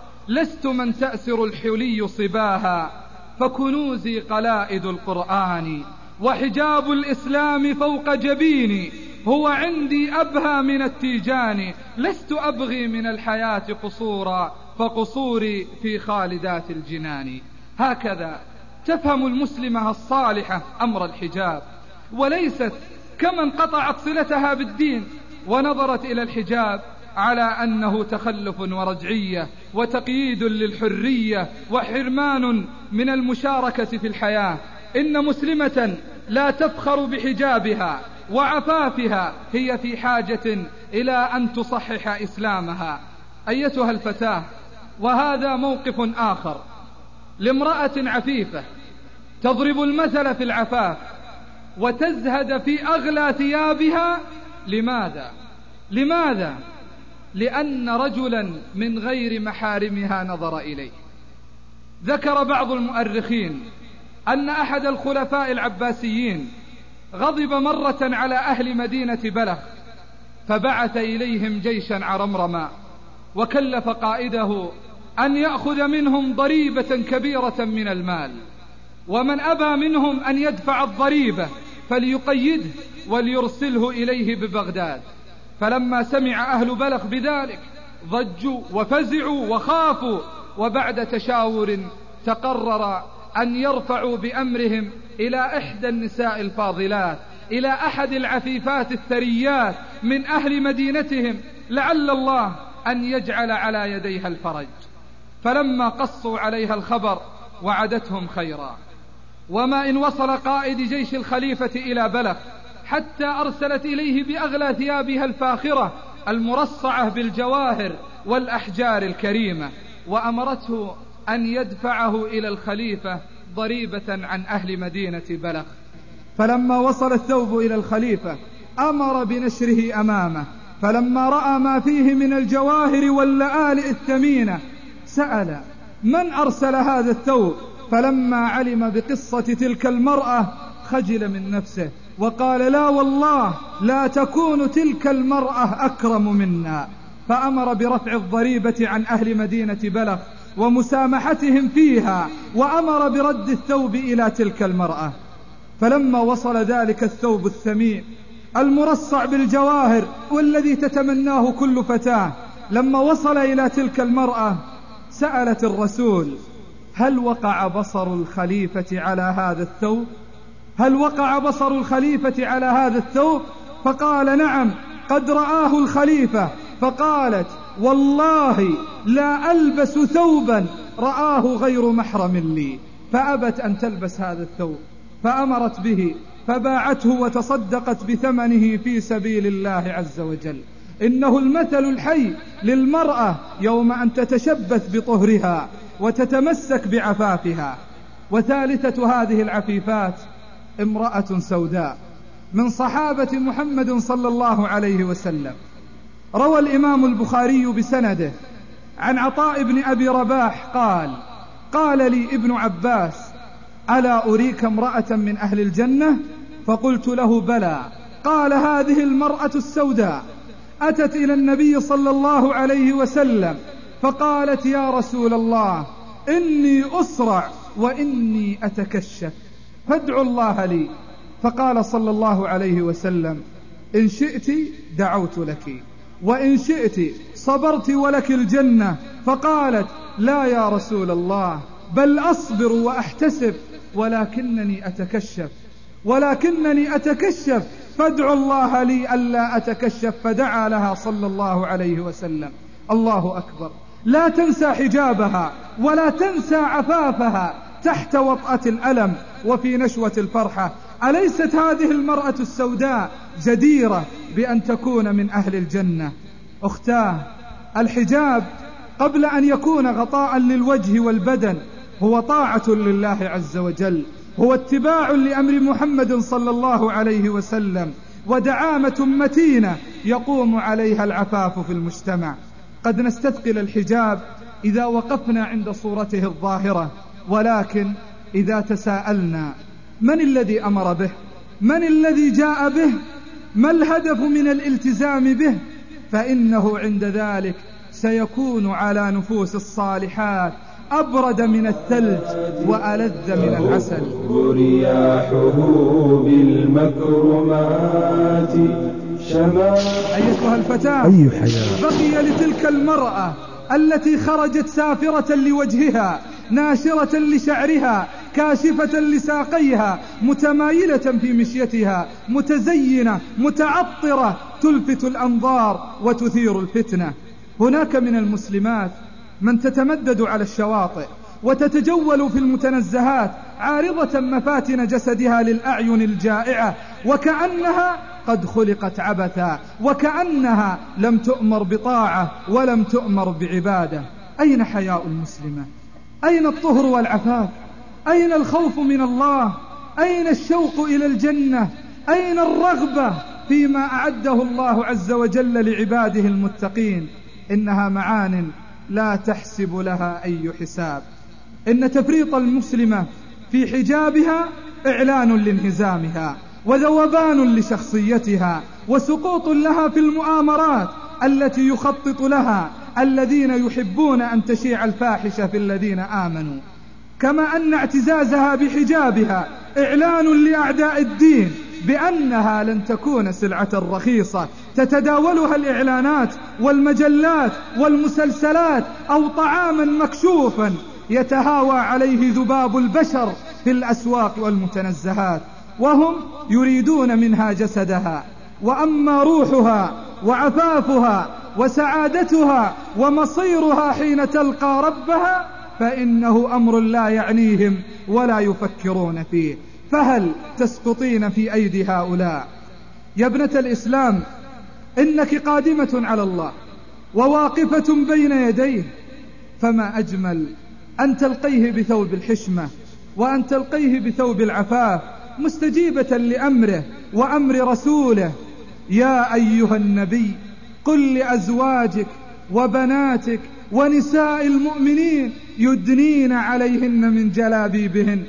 لست من تأسر الحلي صباها، فكنوزي قلائد القرآن، وحجاب الإسلام فوق جبيني، هو عندي أبهى من التيجان. لست أبغي من الحياة قصورا، فقصوري في خالدات الجنان. هكذا تفهم المسلمة الصالحة أمر الحجاب، وليست كمن قطعت صلتها بالدين ونظرت إلى الحجاب على أنه تخلف ورجعية وتقييد للحرية وحرمان من المشاركة في الحياة. إن مسلمة لا تفخر بحجابها وعفافها هي في حاجة إلى أن تصحح إسلامها. أيتها الفتاة، وهذا موقف آخر لامرأة عفيفة تضرب المثل في العفاف وتزهد في أغلى ثيابها. لماذا؟ لأن رجلا من غير محارمها نظر إليه. ذكر بعض المؤرخين أن أحد الخلفاء العباسيين غضب مرة على أهل مدينة بلخ، فبعث إليهم جيشا عرمرما، وكلف قائده أن يأخذ منهم ضريبة كبيرة من المال، ومن أبى منهم أن يدفع الضريبة فليقيده وليرسله إليه ببغداد. فلما سمع أهل بلخ بذلك ضجوا وفزعوا وخافوا، وبعد تشاور تقرر أن يرفعوا بأمرهم إلى إحدى النساء الفاضلات، إلى أحد العفيفات الثريات من أهل مدينتهم، لعل الله أن يجعل على يديها الفرج. فلما قصوا عليها الخبر وعدتهم خيرا. وما إن وصل قائد جيش الخليفة إلى بلخ حتى أرسلت إليه بأغلى ثيابها الفاخرة المرصعة بالجواهر والأحجار الكريمة، وأمرته أن يدفعه إلى الخليفة ضريبة عن أهل مدينة بلخ. فلما وصل الثوب إلى الخليفة أمر بنشره أمامه، فلما رأى ما فيه من الجواهر واللآلئ الثمينة سأل: من أرسل هذا الثوب؟ فلما علم بقصة تلك المرأة خجل من نفسه وقال: لا والله، لا تكون تلك المرأة أكرم منا. فأمر برفع الضريبة عن أهل مدينة بلخ ومسامحتهم فيها، وأمر برد الثوب إلى تلك المرأة. فلما وصل ذلك الثوب الثمين المرصع بالجواهر والذي تتمناه كل فتاة، لما وصل إلى تلك المرأة سألت الرسول: هل وقع بصر الخليفة على هذا الثوب؟ هل وقع بصر الخليفة على هذا الثوب؟ فقال نعم قد رآه الخليفة. فقالت والله لا ألبس ثوبا رآه غير محرم لي. فأبت أن تلبس هذا الثوب، فأمرت به فباعته وتصدقت بثمنه في سبيل الله عز وجل. إنه المثل الحي للمرأة يوم أن تتشبث بطهرها وتتمسك بعفافها. وثالثة هذه العفيفات امرأة سوداء من صحابة محمد صلى الله عليه وسلم. روى الإمام البخاري بسنده عن عطاء بن أبي رباح قال لي ابن عباس ألا أريك امرأة من أهل الجنة؟ فقلت له بلى. قال هذه المرأة السوداء أتت إلى النبي صلى الله عليه وسلم فقالت يا رسول الله إني أسرع وإني أتكشف فادعوا الله لي. فقال صلى الله عليه وسلم إن شئت دعوت لك وإن شئت صبرت ولك الجنة. فقالت لا يا رسول الله بل أصبر وأحتسب ولكنني أتكشف فادعوا الله لي ألا أتكشف. فدعا لها صلى الله عليه وسلم. الله أكبر. لا تنسى حجابها ولا تنسى عفافها تحت وطأة الألم وفي نشوة الفرحة. أليست هذه المرأة السوداء جديرة بأن تكون من أهل الجنة؟ أختاه، الحجاب قبل أن يكون غطاء للوجه والبدن هو طاعة لله عز وجل، هو اتباع لأمر محمد صلى الله عليه وسلم، ودعامة متينة يقوم عليها العفاف في المجتمع. قد نستثقل الحجاب إذا وقفنا عند صورته الظاهرة، ولكن إذا تساءلنا من الذي أمر به؟ من الذي جاء به؟ ما الهدف من الالتزام به؟ فإنه عند ذلك سيكون على نفوس الصالحات أبرد من الثلج وألذ من العسل. رياحه بالمكرمات أيتها الفتاة، بقي لتلك المرأة التي خرجت سافرة لوجهها ناشرة لشعرها كاشفة لساقيها متمايلة في مشيتها متزينة متعطرة تلفت الأنظار وتثير الفتنة. هناك من المسلمات من تتمدد على الشواطئ وتتجول في المتنزهات عارضة مفاتن جسدها للأعين الجائعة وكأنها قد خلقت عبثا، وكأنها لم تؤمر بطاعة ولم تؤمر بعبادة. أين حياء المسلمة؟ أين الطهر والعفاف؟ أين الخوف من الله؟ أين الشوق إلى الجنة؟ أين الرغبة فيما أعده الله عز وجل لعباده المتقين؟ إنها معان لا تحسب لها أي حساب. إن تفريط المسلمة في حجابها إعلان لانهزامها وذوبان لشخصيتها وسقوط لها في المؤامرات التي يخطط لها الذين يحبون أن تشيع الفاحشة في الذين آمنوا. كما أن اعتزازها بحجابها إعلان لأعداء الدين بأنها لن تكون سلعة رخيصة تتداولها الإعلانات والمجلات والمسلسلات أو طعاما مكشوفا يتهاوى عليه ذباب البشر في الأسواق والمتنزهات، وهم يريدون منها جسدها. وأما روحها وعفافها وسعادتها ومصيرها حين تلقى ربها فإنه أمر لا يعنيهم ولا يفكرون فيه. فهل تسقطين في أيدي هؤلاء؟ يا ابنة الإسلام، إنك قادمة على الله وواقفة بين يديه، فما أجمل أن تلقيه بثوب الحشمة وأن تلقيه بثوب العفاف مستجيبة لأمره وأمر رسوله. يا أيها النبي قل لأزواجك وبناتك ونساء المؤمنين يدنين عليهن من جلابيبهن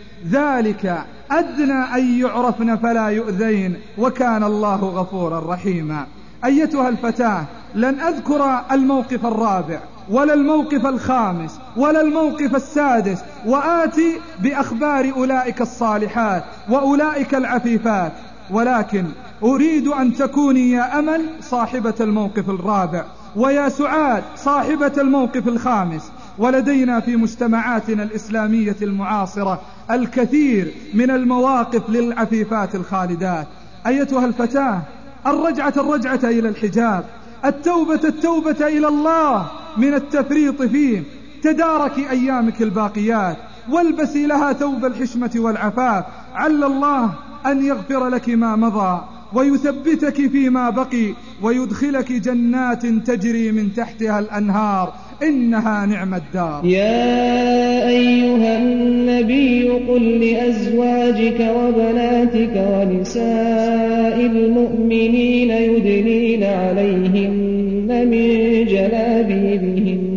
ذلك أدنى أن يعرفن فلا يؤذين وكان الله غفورا رحيما. أيتها الفتاة، لن أذكر الموقف الرابع ولا الموقف الخامس ولا الموقف السادس وآتي بأخبار أولئك الصالحات وأولئك العفيفات، ولكن أريد أن تكوني يا أمل صاحبة الموقف الرابع، ويا سعاد صاحبة الموقف الخامس، ولدينا في مجتمعاتنا الإسلامية المعاصرة الكثير من المواقف للعفيفات الخالدات. أيتها الفتاة، الرجعة إلى الحجاب، التوبة إلى الله من التفريط فيه. تداركي أيامك الباقيات، والبسي لها ثوب الحشمة والعفاف، عل الله أن يغفر لك ما مضى ويثبتك فيما بقي ويدخلك جنات تجري من تحتها الأنهار، إنها نعم الدار. يا أيها النبي قل لأزواجك وبناتك ونساء المؤمنين يدنين عليهن من جلابيبهن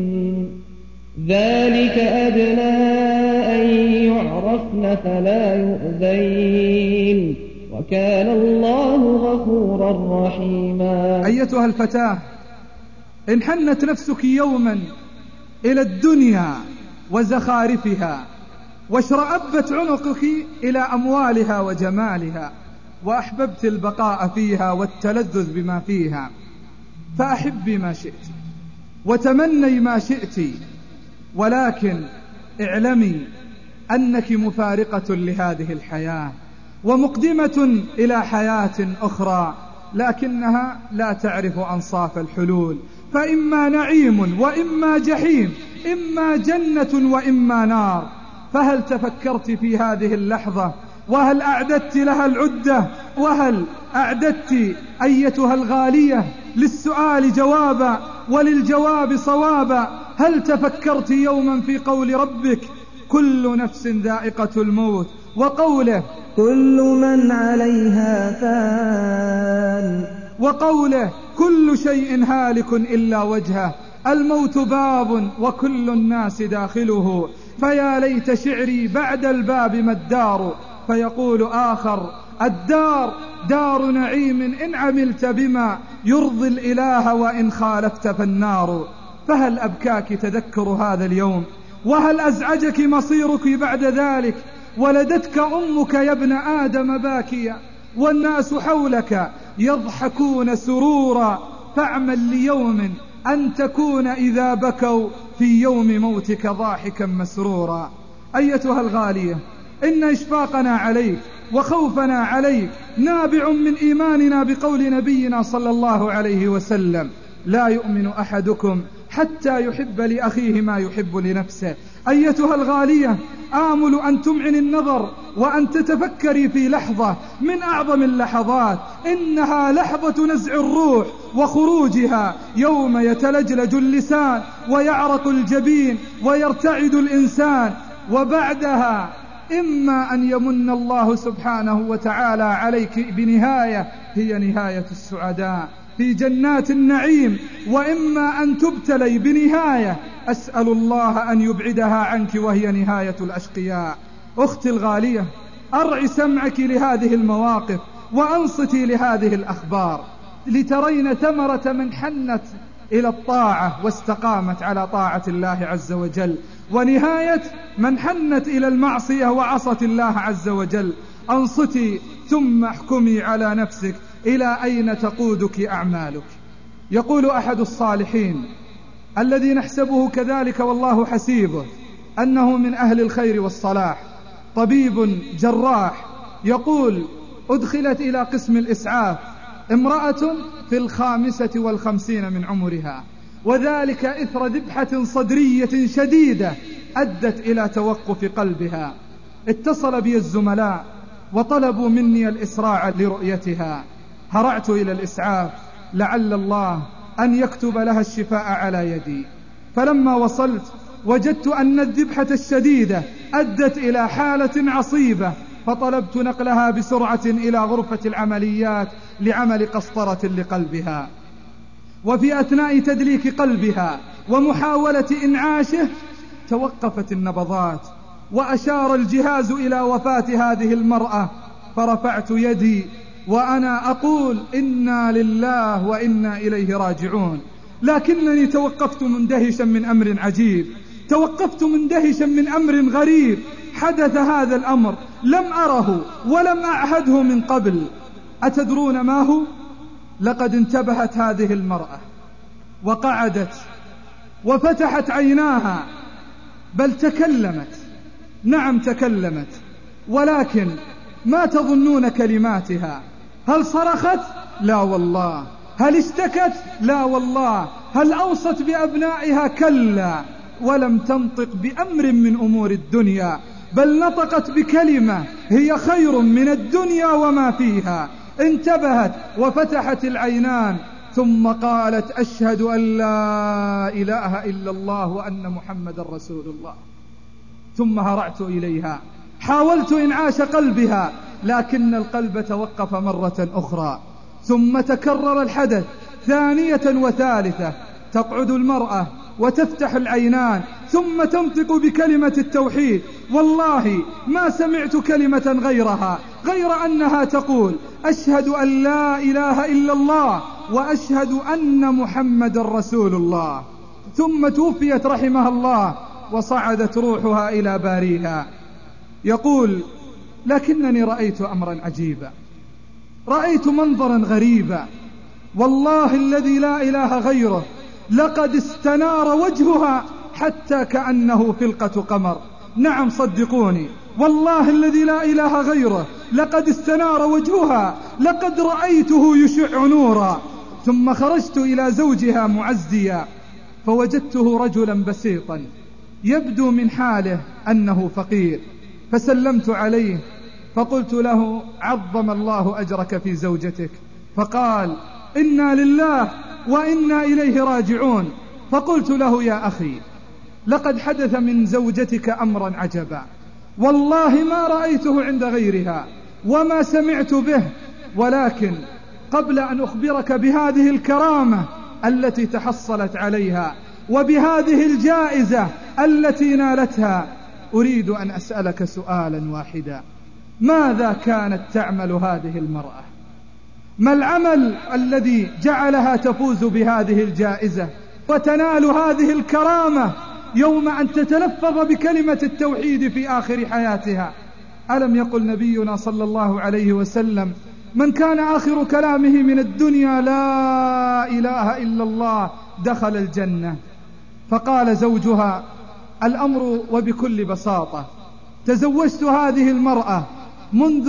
ذلك أدنى أن يعرفن فلا يؤذين وكان الله غفورا رحيما. أيتها الفتاة، إن حنت نفسك يوما إلى الدنيا وزخارفها واشرأبت عنقك إلى أموالها وجمالها وأحببت البقاء فيها والتلذذ بما فيها، فأحبي ما شئت وتمني ما شئت، ولكن اعلمي أنك مفارقة لهذه الحياة ومقدمة إلى حياة أخرى، لكنها لا تعرف أنصاف الحلول، فإما نعيم وإما جحيم، إما جنة وإما نار. فهل تفكرت في هذه اللحظة؟ وهل أعددت لها العدة؟ وهل أعددت أيتها الغالية للسؤال جوابا وللجواب صوابا؟ هل تفكرت يوما في قول ربك كل نفس ذائقة الموت، وقوله كل من عليها فان، وقوله كل شيء هالك إلا وجهه، الموت باب وكل الناس داخله، فيا ليت شعري بعد الباب ما الدار، فيقول آخر الدار دار نعيم إن عملت بما يرضي الإله وإن خالفت فالنار. فهل أبكاك تذكر هذا اليوم؟ وهل أزعجك مصيرك بعد ذلك؟ ولدتك أمك يا ابن آدم باكيا والناس حولك يضحكون سرورا، فاعمل ليوم أن تكون إذا بكوا في يوم موتك ضاحكا مسرورا. أيتها الغالية، إن إشفاقنا عليك وخوفنا عليك نابع من إيماننا بقول نبينا صلى الله عليه وسلم لا يؤمن أحدكم حتى يحب لأخيه ما يحب لنفسه. أيتها الغالية، آمل أن تمعن النظر وأن تتفكري في لحظة من أعظم اللحظات، إنها لحظة نزع الروح وخروجها، يوم يتلجلج اللسان ويعرق الجبين ويرتعد الإنسان، وبعدها إما أن يمن الله سبحانه وتعالى عليك بنهاية هي نهاية السعداء في جنات النعيم، وإما أن تبتلي بنهاية أسأل الله أن يبعدها عنك وهي نهاية الأشقياء. أختي الغالية، أرعي سمعك لهذه المواقف وأنصتي لهذه الأخبار لترين ثمرة من حنت إلى الطاعة واستقامت على طاعة الله عز وجل، ونهاية من حنت إلى المعصية وعصت الله عز وجل. أنصتي ثم احكمي على نفسك إلى أين تقودك أعمالك. يقول أحد الصالحين الذي نحسبه كذلك والله حسيبه أنه من أهل الخير والصلاح، طبيب جراح، يقول أدخلت إلى قسم الإسعاف امرأة في 55 من عمرها، وذلك إثر ذبحة صدرية شديدة أدت إلى توقف قلبها. اتصل بي الزملاء وطلبوا مني الإسراع لرؤيتها، هرعت إلى الإسعاف لعل الله أن يكتب لها الشفاء على يدي. فلما وصلت وجدت أن الذبحة الشديدة أدت إلى حالة عصيبة، فطلبت نقلها بسرعة إلى غرفة العمليات لعمل قسطرة لقلبها. وفي أثناء تدليك قلبها ومحاولة إنعاشه توقفت النبضات، وأشار الجهاز إلى وفاة هذه المرأة، فرفعت يدي وأنا أقول إنا لله وإنا إليه راجعون. لكنني توقفت مندهشا من أمر عجيب، توقفت مندهشا من أمر غريب. حدث هذا الأمر لم أره ولم أعهده من قبل. أتدرون ما هو؟ لقد انتبهت هذه المرأة وقعدت وفتحت عيناها بل تكلمت، نعم تكلمت، ولكن ما تظنون كلماتها؟ هل صرخت؟ لا والله. هل اشتكت؟ لا والله. هل أوصت بأبنائها؟ كلا. ولم تنطق بأمر من أمور الدنيا، بل نطقت بكلمة هي خير من الدنيا وما فيها. انتبهت وفتحت العينان، ثم قالت: أشهد أن لا إله إلا الله وأن محمد رسول الله. ثم هرعت إليها، حاولت إنعاش قلبها، لكن القلب توقف مرة أخرى. ثم تكرر الحدث ثانية وثالثة. تقعد المرأة وتفتح العينان، ثم تنطق بكلمة التوحيد. والله ما سمعت كلمة غيرها، غير أنها تقول: أشهد أن لا إله إلا الله وأشهد أن محمد رسول الله. ثم توفيت رحمها الله، وصعدت روحها إلى باريها. يقول: لكنني رأيت أمرا عجيبا، رأيت منظرا غريبا، والله الذي لا إله غيره، لقد استنار وجهها حتى كأنه فلقة قمر. نعم صدقوني، والله الذي لا إله غيره، لقد استنار وجهها، لقد رأيته يشع نورا. ثم خرجت إلى زوجها معزيا، فوجدته رجلا بسيطا، يبدو من حاله أنه فقير، فسلمت عليه فقلت له: عظم الله أجرك في زوجتك. فقال: إنا لله وإنا إليه راجعون. فقلت له: يا أخي، لقد حدث من زوجتك أمرا عجبا، والله ما رأيته عند غيرها وما سمعت به، ولكن قبل أن أخبرك بهذه الكرامة التي تحصلت عليها وبهذه الجائزة التي نالتها، أريد أن أسألك سؤالا واحدا: ماذا كانت تعمل هذه المرأة؟ ما العمل الذي جعلها تفوز بهذه الجائزة وتنال هذه الكرامة يوم أن تتلفظ بكلمة التوحيد في آخر حياتها؟ ألم يقل نبينا صلى الله عليه وسلم: من كان آخر كلامه من الدنيا لا إله إلا الله دخل الجنة؟ فقال زوجها: الأمر وبكل بساطة، تزوجت هذه المرأة منذ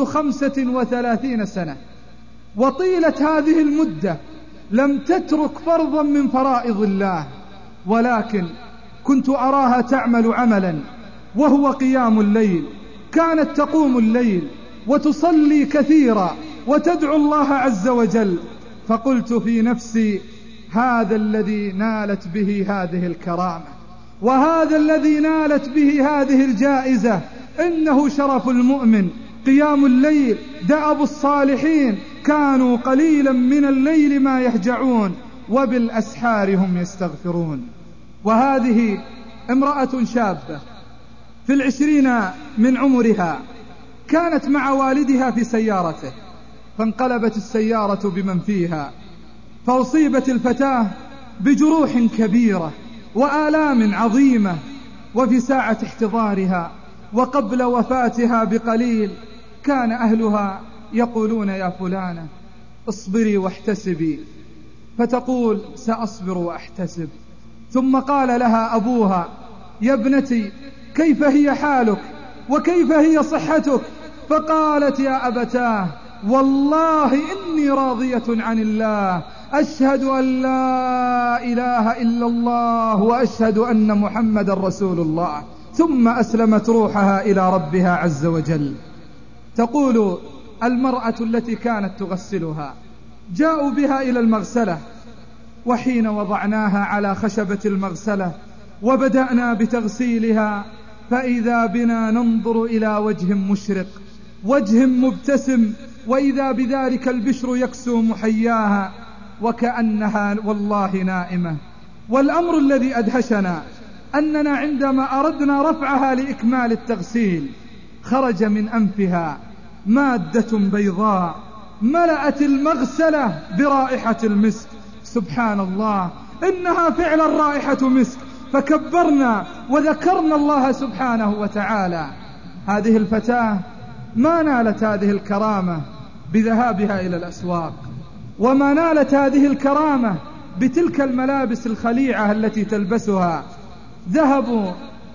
35 سنة، وطيلة هذه المدة لم تترك فرضا من فرائض الله، ولكن كنت أراها تعمل عملا وهو قيام الليل. كانت تقوم الليل وتصلي كثيرا وتدعو الله عز وجل. فقلت في نفسي: هذا الذي نالت به هذه الكرامة، وهذا الذي نالت به هذه الجائزة، إنه شرف المؤمن. قيام الليل دأب الصالحين، كانوا قليلا من الليل ما يهجعون وبالأسحار هم يستغفرون. وهذه امرأة شابة في 20 من عمرها، كانت مع والدها في سيارته، فانقلبت السيارة بمن فيها، فأصيبت الفتاة بجروح كبيرة وآلام عظيمة. وفي ساعة احتضارها وقبل وفاتها بقليل، كان أهلها يقولون: يا فلانة اصبري واحتسبي، فتقول: سأصبر وأحتسب. ثم قال لها أبوها: يا ابنتي، كيف هي حالك وكيف هي صحتك؟ فقالت: يا أبتاه، والله إني راضية عن الله، أشهد أن لا إله إلا الله وأشهد أن محمد رسول الله. ثم أسلمت روحها إلى ربها عز وجل. تقول المرأة التي كانت تغسلها: جاءوا بها إلى المغسلة، وحين وضعناها على خشبة المغسلة وبدأنا بتغسيلها، فإذا بنا ننظر إلى وجه مشرق، وجه مبتسم، وإذا بذلك البشر يكسو محياها وكأنها والله نائمة. والأمر الذي أدهشنا أننا عندما أردنا رفعها لإكمال التغسيل، خرج من أنفها مادة بيضاء ملأت المغسلة برائحة المسك. سبحان الله، إنها فعلا رائحة مسك. فكبرنا وذكرنا الله سبحانه وتعالى. هذه الفتاة ما نالت هذه الكرامة بذهابها إلى الأسواق، وما نالت هذه الكرامة بتلك الملابس الخليعة التي تلبسها. ذهبوا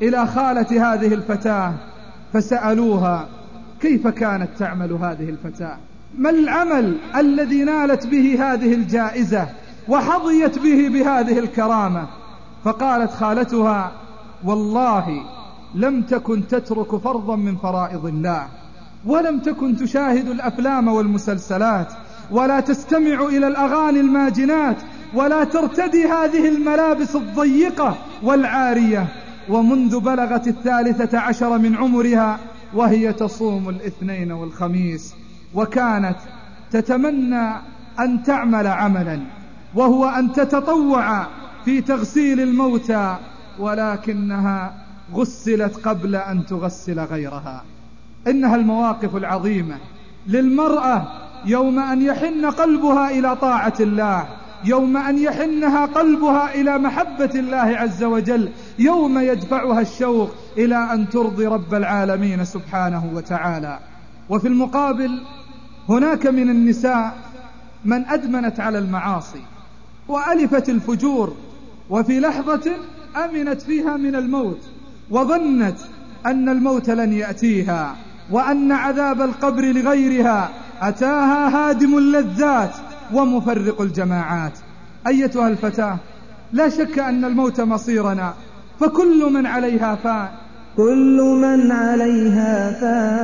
إلى خالة هذه الفتاة فسألوها كيف كانت تعمل هذه الفتاة، ما العمل الذي نالت به هذه الجائزة وحظيت به بهذه الكرامة؟ فقالت خالتها والله لم تكن تترك فرضا من فرائض الله، ولم تكن تشاهد الأفلام والمسلسلات، ولا تستمع إلى الأغاني الماجنات، ولا ترتدي هذه الملابس الضيقة والعارية، ومنذ بلغت 13 من عمرها وهي تصوم الاثنين والخميس، وكانت تتمنى أن تعمل عملا وهو أن تتطوع في تغسيل الموتى، ولكنها غسلت قبل أن تغسل غيرها. إنها المواقف العظيمة للمرأة يوم أن يحن قلبها إلى طاعة الله، يوم أن يحنها قلبها إلى محبة الله عز وجل، يوم يدفعها الشوق إلى أن ترضي رب العالمين سبحانه وتعالى. وفي المقابل هناك من النساء من أدمنت على المعاصي وألفت الفجور، وفي لحظة أمنت فيها من الموت وظنت أن الموت لن يأتيها، وأن عذاب القبر لغيرها، أتاها هادم اللذات ومفرق الجماعات. أيتها الفتاة، لا شك أن الموت مصيرنا، فكل من عليها فان، كل من عليها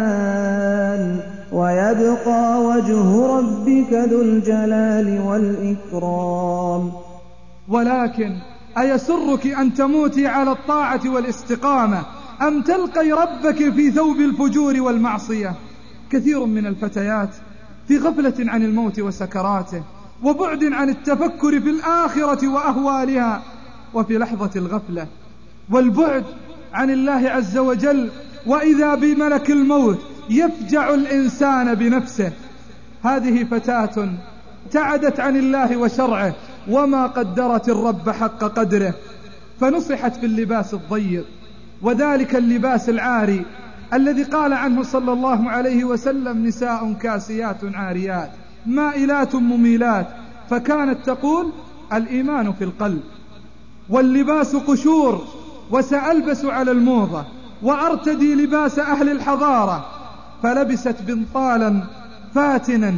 فان، ويبقى وجه ربك ذو الجلال والإكرام. ولكن أيسرك أن تموتي على الطاعة والاستقامة أم تلقي ربك في ثوب الفجور والمعصية؟ كثير من الفتيات في غفلة عن الموت وسكراته، وبعد عن التفكر في الآخرة وأهوالها، وفي لحظة الغفلة والبعد عن الله عز وجل وإذا بملك الموت يفجع الإنسان بنفسه. هذه فتاة ابتعدت عن الله وشرعه وما قدرت الرب حق قدره، فنصحت في اللباس الضيق، وذلك اللباس العاري الذي قال عنه صلى الله عليه وسلم نساء كاسيات عاريات مائلات مميلات، فكانت تقول الإيمان في القلب، واللباس قشور، وسألبس على الموضة وأرتدي لباس أهل الحضارة. فلبست بنطالا فاتنا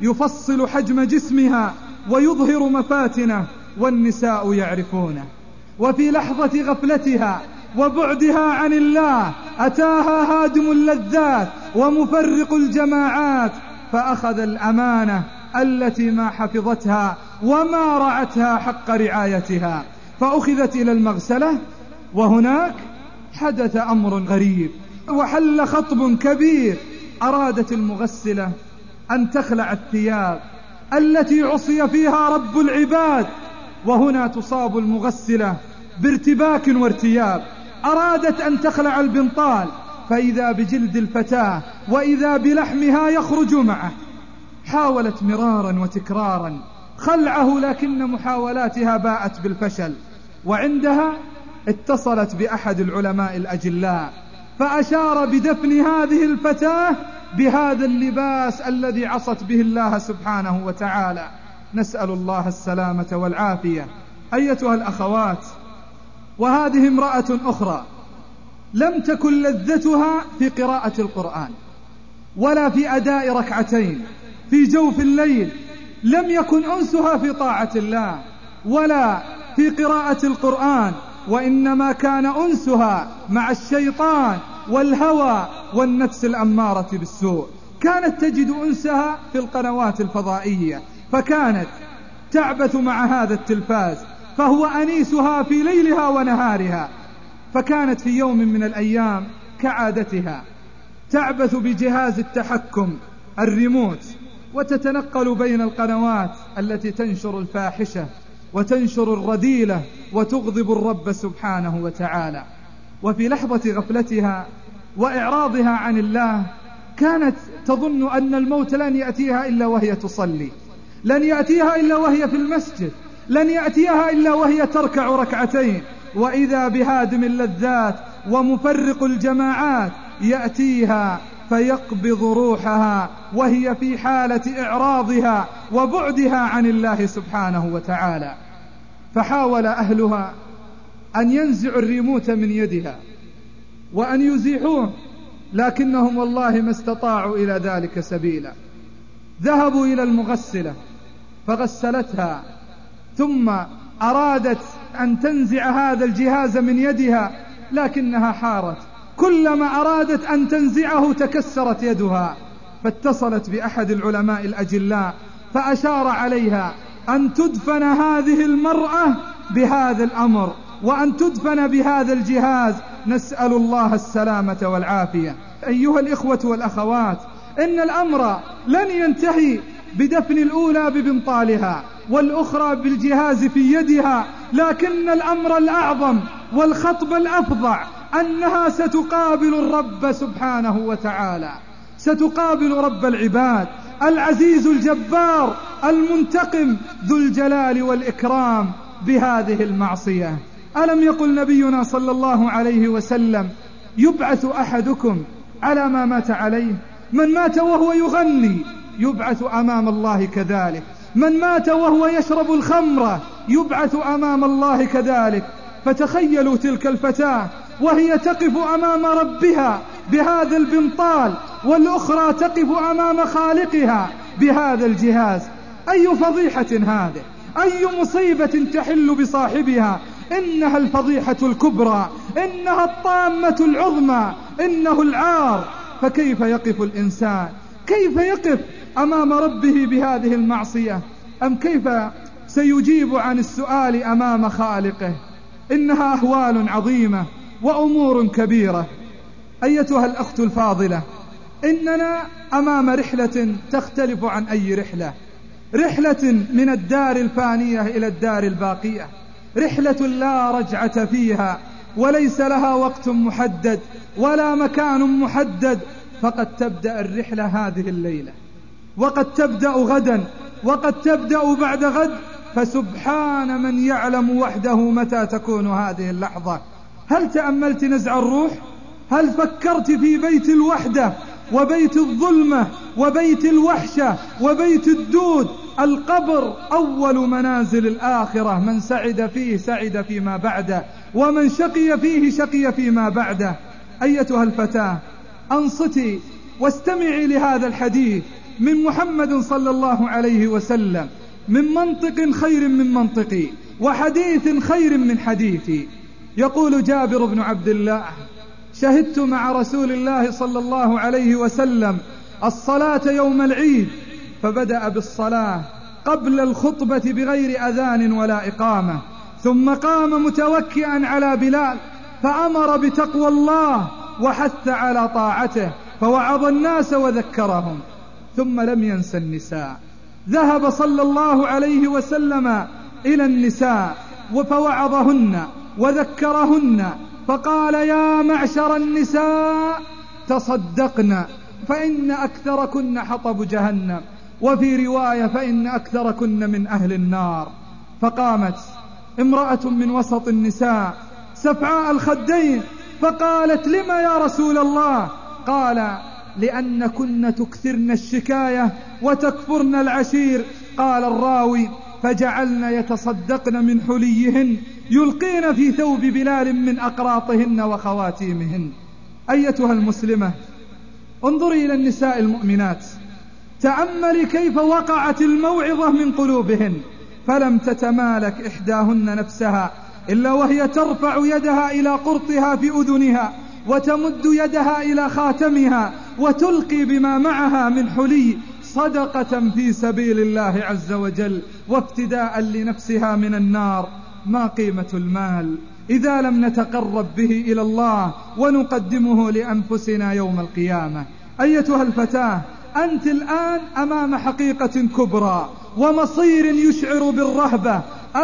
يفصل حجم جسمها ويظهر مفاتنه، والنساء يعرفونه. وفي لحظة غفلتها وبعدها عن الله أتاها هادم اللذات ومفرق الجماعات، فأخذ الأمانة التي ما حفظتها وما رعتها حق رعايتها، فأخذت إلى المغسلة، وهناك حدث أمر غريب وحل خطب كبير. أرادت المغسلة أن تخلع الثياب التي عصي فيها رب العباد، وهنا تصاب المغسلة بارتباك وارتياب. أرادت أن تخلع البنطال، فإذا بجلد الفتاة وإذا بلحمها يخرج معه. حاولت مرارا وتكرارا خلعه، لكن محاولاتها باءت بالفشل، وعندها اتصلت بأحد العلماء الأجلاء فأشار بدفن هذه الفتاة بهذا اللباس الذي عصت به الله سبحانه وتعالى. نسأل الله السلامة والعافية. أيتها الأخوات، وهذه امرأة أخرى لم تكن لذتها في قراءة القرآن ولا في أداء ركعتين في جوف الليل، لم يكن أنسها في طاعة الله ولا في قراءة القرآن، وإنما كان أنسها مع الشيطان والهوى والنفس الأمارة بالسوء. كانت تجد أنسها في القنوات الفضائية، فكانت تعبث مع هذا التلفاز فهو أنيسها في ليلها ونهارها. فكانت في يوم من الأيام كعادتها تعبث بجهاز التحكم الريموت، وتتنقل بين القنوات التي تنشر الفاحشة وتنشر الرذيلة وتغضب الرب سبحانه وتعالى. وفي لحظة غفلتها وإعراضها عن الله كانت تظن أن الموت لن يأتيها إلا وهي تصلي، لن يأتيها إلا وهي في المسجد، لن يأتيها إلا وهي تركع ركعتين، وإذا بهادم اللذات ومفرق الجماعات يأتيها فيقبض روحها وهي في حالة إعراضها وبعدها عن الله سبحانه وتعالى. فحاول أهلها أن ينزعوا الريموت من يدها وأن يزيحوه، لكنهم والله ما استطاعوا إلى ذلك سبيلا. ذهبوا إلى المغسلة فغسلتها، ثم أرادت أن تنزع هذا الجهاز من يدها لكنها حارت، كلما أرادت أن تنزعه تكسرت يدها، فاتصلت بأحد العلماء الأجلاء فأشار عليها أن تدفن هذه المرأة بهذا الأمر وأن تدفن بهذا الجهاز، نسأل الله السلامة والعافية. أيها الإخوة والأخوات، إن الأمر لن ينتهي بدفن الأولى ببنطالها والأخرى بالجهاز في يدها، لكن الأمر الأعظم والخطب الأفظع أنها ستقابل الرب سبحانه وتعالى، ستقابل رب العباد العزيز الجبار المنتقم ذو الجلال والإكرام بهذه المعصية. ألم يقل نبينا صلى الله عليه وسلم: يبعث أحدكم على ما مات عليه؟ من مات وهو يغني يبعث أمام الله كذلك، من مات وهو يشرب الخمر يبعث أمام الله كذلك. فتخيلوا تلك الفتاة وهي تقف أمام ربها بهذا البنطال، والأخرى تقف أمام خالقها بهذا الجهاز. أي فضيحة هذه، أي مصيبة تحل بصاحبها. إنها الفضيحة الكبرى، إنها الطامة العظمى، إنه العار. فكيف يقف الإنسان، كيف يقف أمام ربه بهذه المعصية؟ أم كيف سيجيب عن السؤال أمام خالقه؟ إنها أهوال عظيمة وأمور كبيرة. أيتها الأخت الفاضلة، إننا أمام رحلة تختلف عن أي رحلة، رحلة من الدار الفانية إلى الدار الباقية، رحلة لا رجعة فيها، وليس لها وقت محدد ولا مكان محدد، فقد تبدأ الرحلة هذه الليلة، وقد تبدأ غدا، وقد تبدأ بعد غد. فسبحان من يعلم وحده متى تكون هذه اللحظة. هل تأملت نزع الروح؟ هل فكرت في بيت الوحدة وبيت الظلمة وبيت الوحشة وبيت الدود؟ القبر أول منازل الآخرة، من سعد فيه سعد فيما بعده، ومن شقي فيه شقي فيما بعده. أيتها الفتاة، أنصتي واستمعي لهذا الحديث من محمد صلى الله عليه وسلم، من منطق خير من منطقي وحديث خير من حديثي. يقول جابر بن عبد الله: شهدت مع رسول الله صلى الله عليه وسلم الصلاة يوم العيد، فبدأ بالصلاة قبل الخطبة بغير أذان ولا إقامة، ثم قام متوكئا على بلال فأمر بتقوى الله وحث على طاعته، فوعظ الناس وذكرهم، ثم لم ينس النساء. ذهب صلى الله عليه وسلم إلى النساء فوعظهن وذكرهن، فقال: يا معشر النساء تصدقن فإن أكثركن حطب جهنم، وفي رواية: فإن أكثركن من أهل النار. فقامت امرأة من وسط النساء سفعاء الخدين فقالت: لم يا رسول الله؟ قال: لأنكن تكثرن الشكاية وتكفرن العشير. قال الراوي: فجعلن يتصدقن من حليهن، يلقين في ثوب بلال من أقراطهن وخواتيمهن. أيتها المسلمة، انظري إلى النساء المؤمنات، تأملي كيف وقعت الموعظة من قلوبهن، فلم تتمالك إحداهن نفسها إلا وهي ترفع يدها إلى قرطها في أذنها، وتمد يدها إلى خاتمها، وتلقي بما معها من حلي صدقة في سبيل الله عز وجل، وافتداء لنفسها من النار. ما قيمة المال إذا لم نتقرب به إلى الله ونقدمه لأنفسنا يوم القيامة؟ أيتها الفتاة، أنت الآن أمام حقيقة كبرى ومصير يشعر بالرهبة،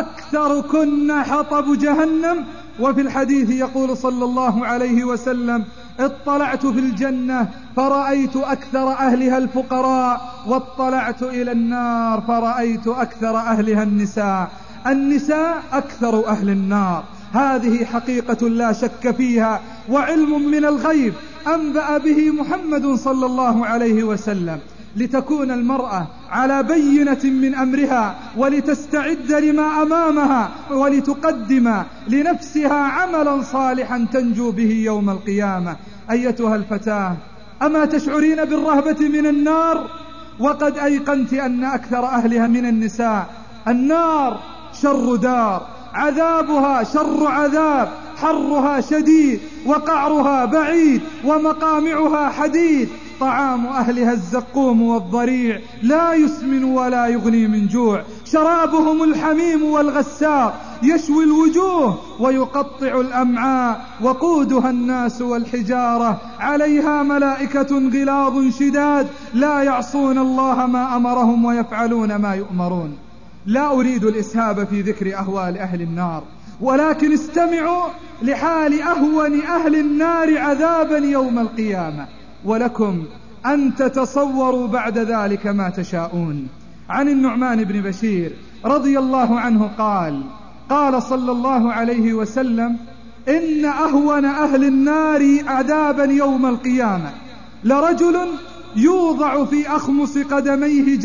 أكثركن حطب جهنم. وفي الحديث يقول صلى الله عليه وسلم: اطلعت في الجنة فرأيت أكثر أهلها الفقراء، واطلعت إلى النار فرأيت أكثر أهلها النساء. النساء أكثر أهل النار، هذه حقيقة لا شك فيها، وعلم من الغيب أنبأ به محمد صلى الله عليه وسلم. لتكون المرأة على بينة من أمرها ولتستعد لما أمامها ولتقدم لنفسها عملا صالحا تنجو به يوم القيامة. أيتها الفتاة، أما تشعرين بالرهبة من النار وقد أيقنت أن أكثر أهلها من النساء؟ النار شر دار، عذابها شر عذاب، حرها شديد وقعرها بعيد ومقامعها حديد، طعام أهلها الزقوم والضريع لا يسمن ولا يغني من جوع، شرابهم الحميم والغساق يشوي الوجوه ويقطع الأمعاء، وقودها الناس والحجارة، عليها ملائكة غلاظ شداد لا يعصون الله ما أمرهم ويفعلون ما يؤمرون. لا أريد الإسهاب في ذكر أهوال أهل النار، ولكن استمعوا لحال أهون أهل النار عذابا يوم القيامة، ولكم أن تتصوروا بعد ذلك ما تشاءون. عن النعمان بن بشير رضي الله عنه قال صلى الله عليه وسلم: إن أهون أهل النار عذابا يوم القيامة لرجل يوضع في أخمص قدميه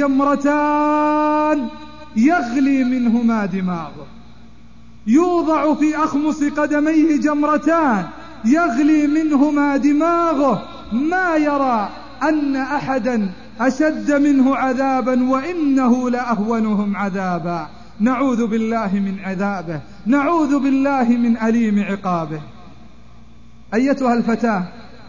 جمرتان يغلي منهما دماغه. يوضع في أخمص قدميه جمرتان يغلي منهما دماغه، ما يرى أن أحدا أشد منه عذابا وإنه لأهونهم عذابا. نعوذ بالله من عذابه، نعوذ بالله من أليم عقابه. أيتها الفتاة،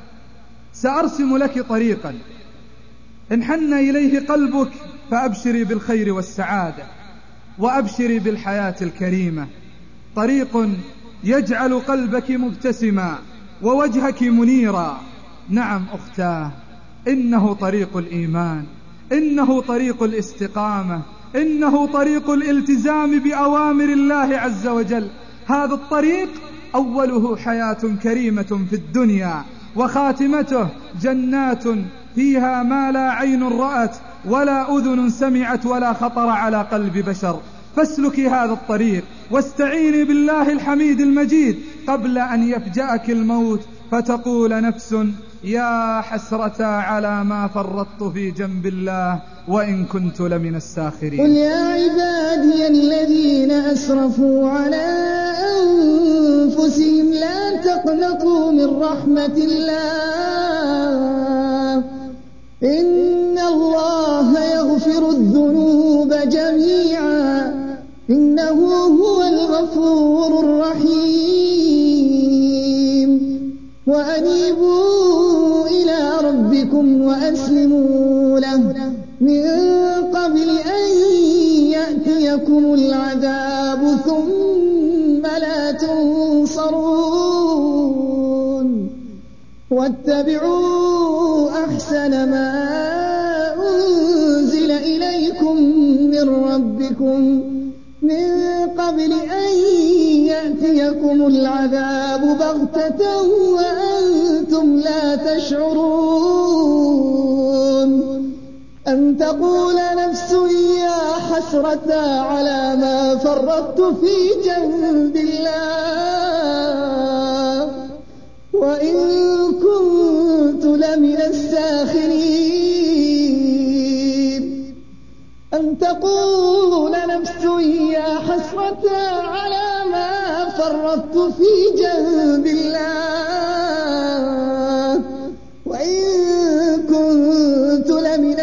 سأرسم لك طريقا إن حن إليه قلبك فأبشري بالخير والسعادة وأبشري بالحياة الكريمة. طريق يجعل قلبك مبتسما ووجهك منيرا. نعم أختاه، إنه طريق الإيمان، إنه طريق الاستقامة، إنه طريق الالتزام بأوامر الله عز وجل. هذا الطريق أوله حياة كريمة في الدنيا، وخاتمته جنات فيها ما لا عين رأت ولا أذن سمعت ولا خطر على قلب بشر. فاسلكي هذا الطريق واستعيني بالله الحميد المجيد قبل أن يفجأك الموت فتقول نفس: يا حسرة على ما فرطت في جنب الله وإن كنت لمن الساخرين. قل يا عبادي الذين أسرفوا على أنفسهم لا تقنطوا من رحمة الله، إن الله يغفر الذنوب جميعا إنه هو الغفور الرحيم. وأنيبوا إلى ربكم وأسلموا له من قبل أن يأتيكم العذاب ثم لا تنصرون. واتبعوا أحسن ما أنزل إليكم من ربكم من قبل أن يأتيكم العذاب بغتة وأنتم لا تشعرون. أن تقول نفس: يا حسرة على ما فرطت في جنب الله وإن كنت لمن الساخرين. أن تقول نفس: يا حسرة على ما فرطت في جنب الله وإن كنت لمن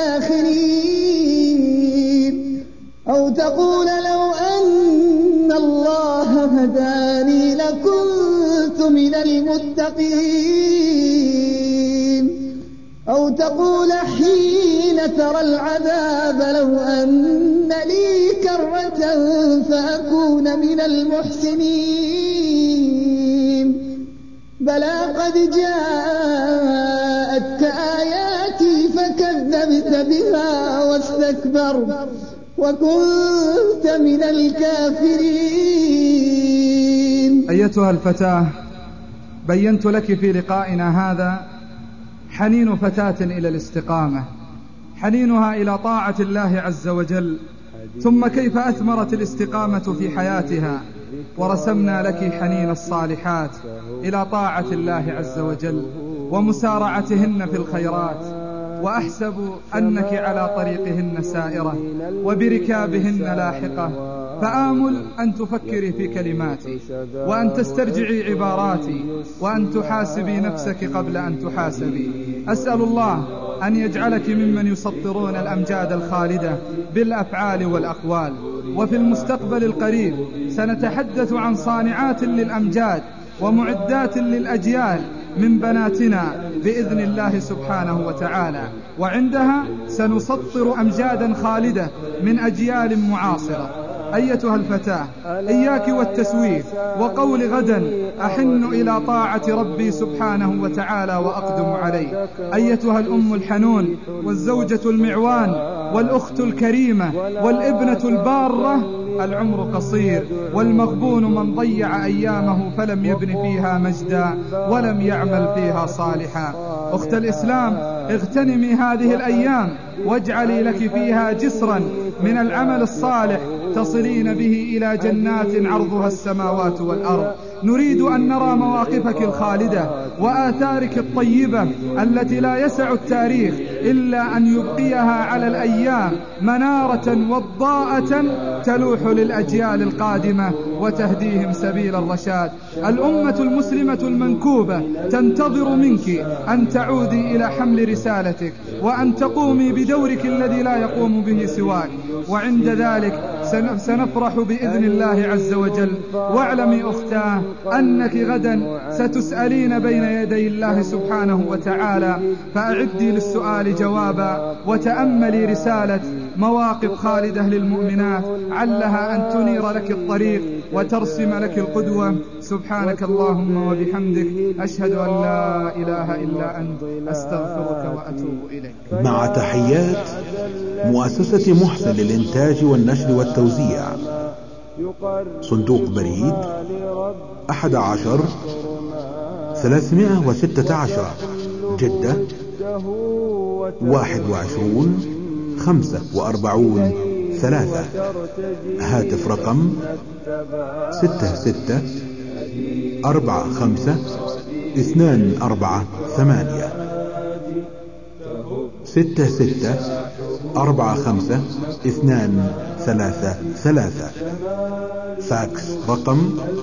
الساخرين. أو تقول: لو أن الله هداني لكنت من المتقين. أو تقول حين ترى العذاب: لو أن لي كرة فأكون من المحسنين. بلى قد جاءتك آياتي فكذبت بها واستكبرت وكنت من الكافرين. أيتها الفتاة، بينت لك في لقائنا هذا حنين فتاة إلى الاستقامة، حنينها إلى طاعة الله عز وجل، ثم كيف أثمرت الاستقامة في حياتها، ورسمنا لك حنين الصالحات إلى طاعة الله عز وجل ومسارعتهن في الخيرات. وأحسب أنك على طريقهن سائرة وبركابهن لاحقة، فآمل أن تفكري في كلماتي وأن تسترجعي عباراتي وأن تحاسبي نفسك قبل أن تحاسبي. أسأل الله أن يجعلك ممن يسطرون الأمجاد الخالدة بالأفعال والأقوال. وفي المستقبل القريب سنتحدث عن صانعات للأمجاد ومعدات للأجيال من بناتنا بإذن الله سبحانه وتعالى، وعندها سنسطر أمجادا خالدة من أجيال معاصرة. أيتها الفتاة، إياك والتسويف وقول غدا أحن إلى طاعة ربي سبحانه وتعالى وأقدم عليه. أيتها الأم الحنون والزوجة المعوان والأخت الكريمة والابنة البارة، العمر قصير والمغبون من ضيع أيامه فلم يبن فيها مجدا ولم يعمل فيها صالحا. أخت الإسلام، اغتنمي هذه الأيام واجعلي لك فيها جسرا من العمل الصالح تصلين به إلى جنات عرضها السماوات والأرض. نريد أن نرى مواقفك الخالدة وآثارك الطيبة التي لا يسع التاريخ إلا أن يبقيها على الأيام منارة وضاءة تلوح للأجيال القادمة وتهديهم سبيل الرشاد. الأمة المسلمة المنكوبة تنتظر منك أن تعودي إلى حمل رسالتك وأن تقومي بدورك الذي لا يقوم به سواك، وعند ذلك سنفرح بإذن الله عز وجل. واعلمي أختاه أنك غدا ستسألين بين يدي الله سبحانه وتعالى، فأعدي للسؤال جوابا وتأملي رسالة مواقف خالدة للمؤمنات علها أن تنير لك الطريق وترسم لك القدوة. سبحانك اللهم وبحمدك، أشهد أن لا إله إلا أنت، أستغفرك وأتوب إليك. مع تحيات مؤسسة محسن للإنتاج والنشر والتوزيع، صندوق بريد 11316 جدة 21/45/3. هاتف رقم 66452448 66452453. فاكس رقم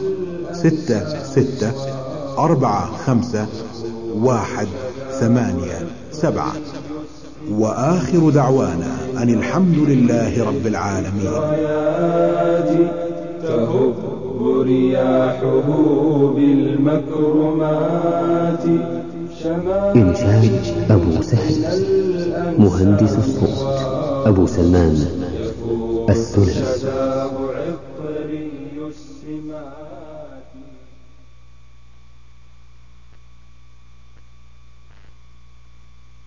66451887. وآخر دعوانا أن الحمد لله رب العالمين. تهب رياحه بالمكرمات. إنشاد أبو سهل، مهندس الصوت أبو سلمان السلمي.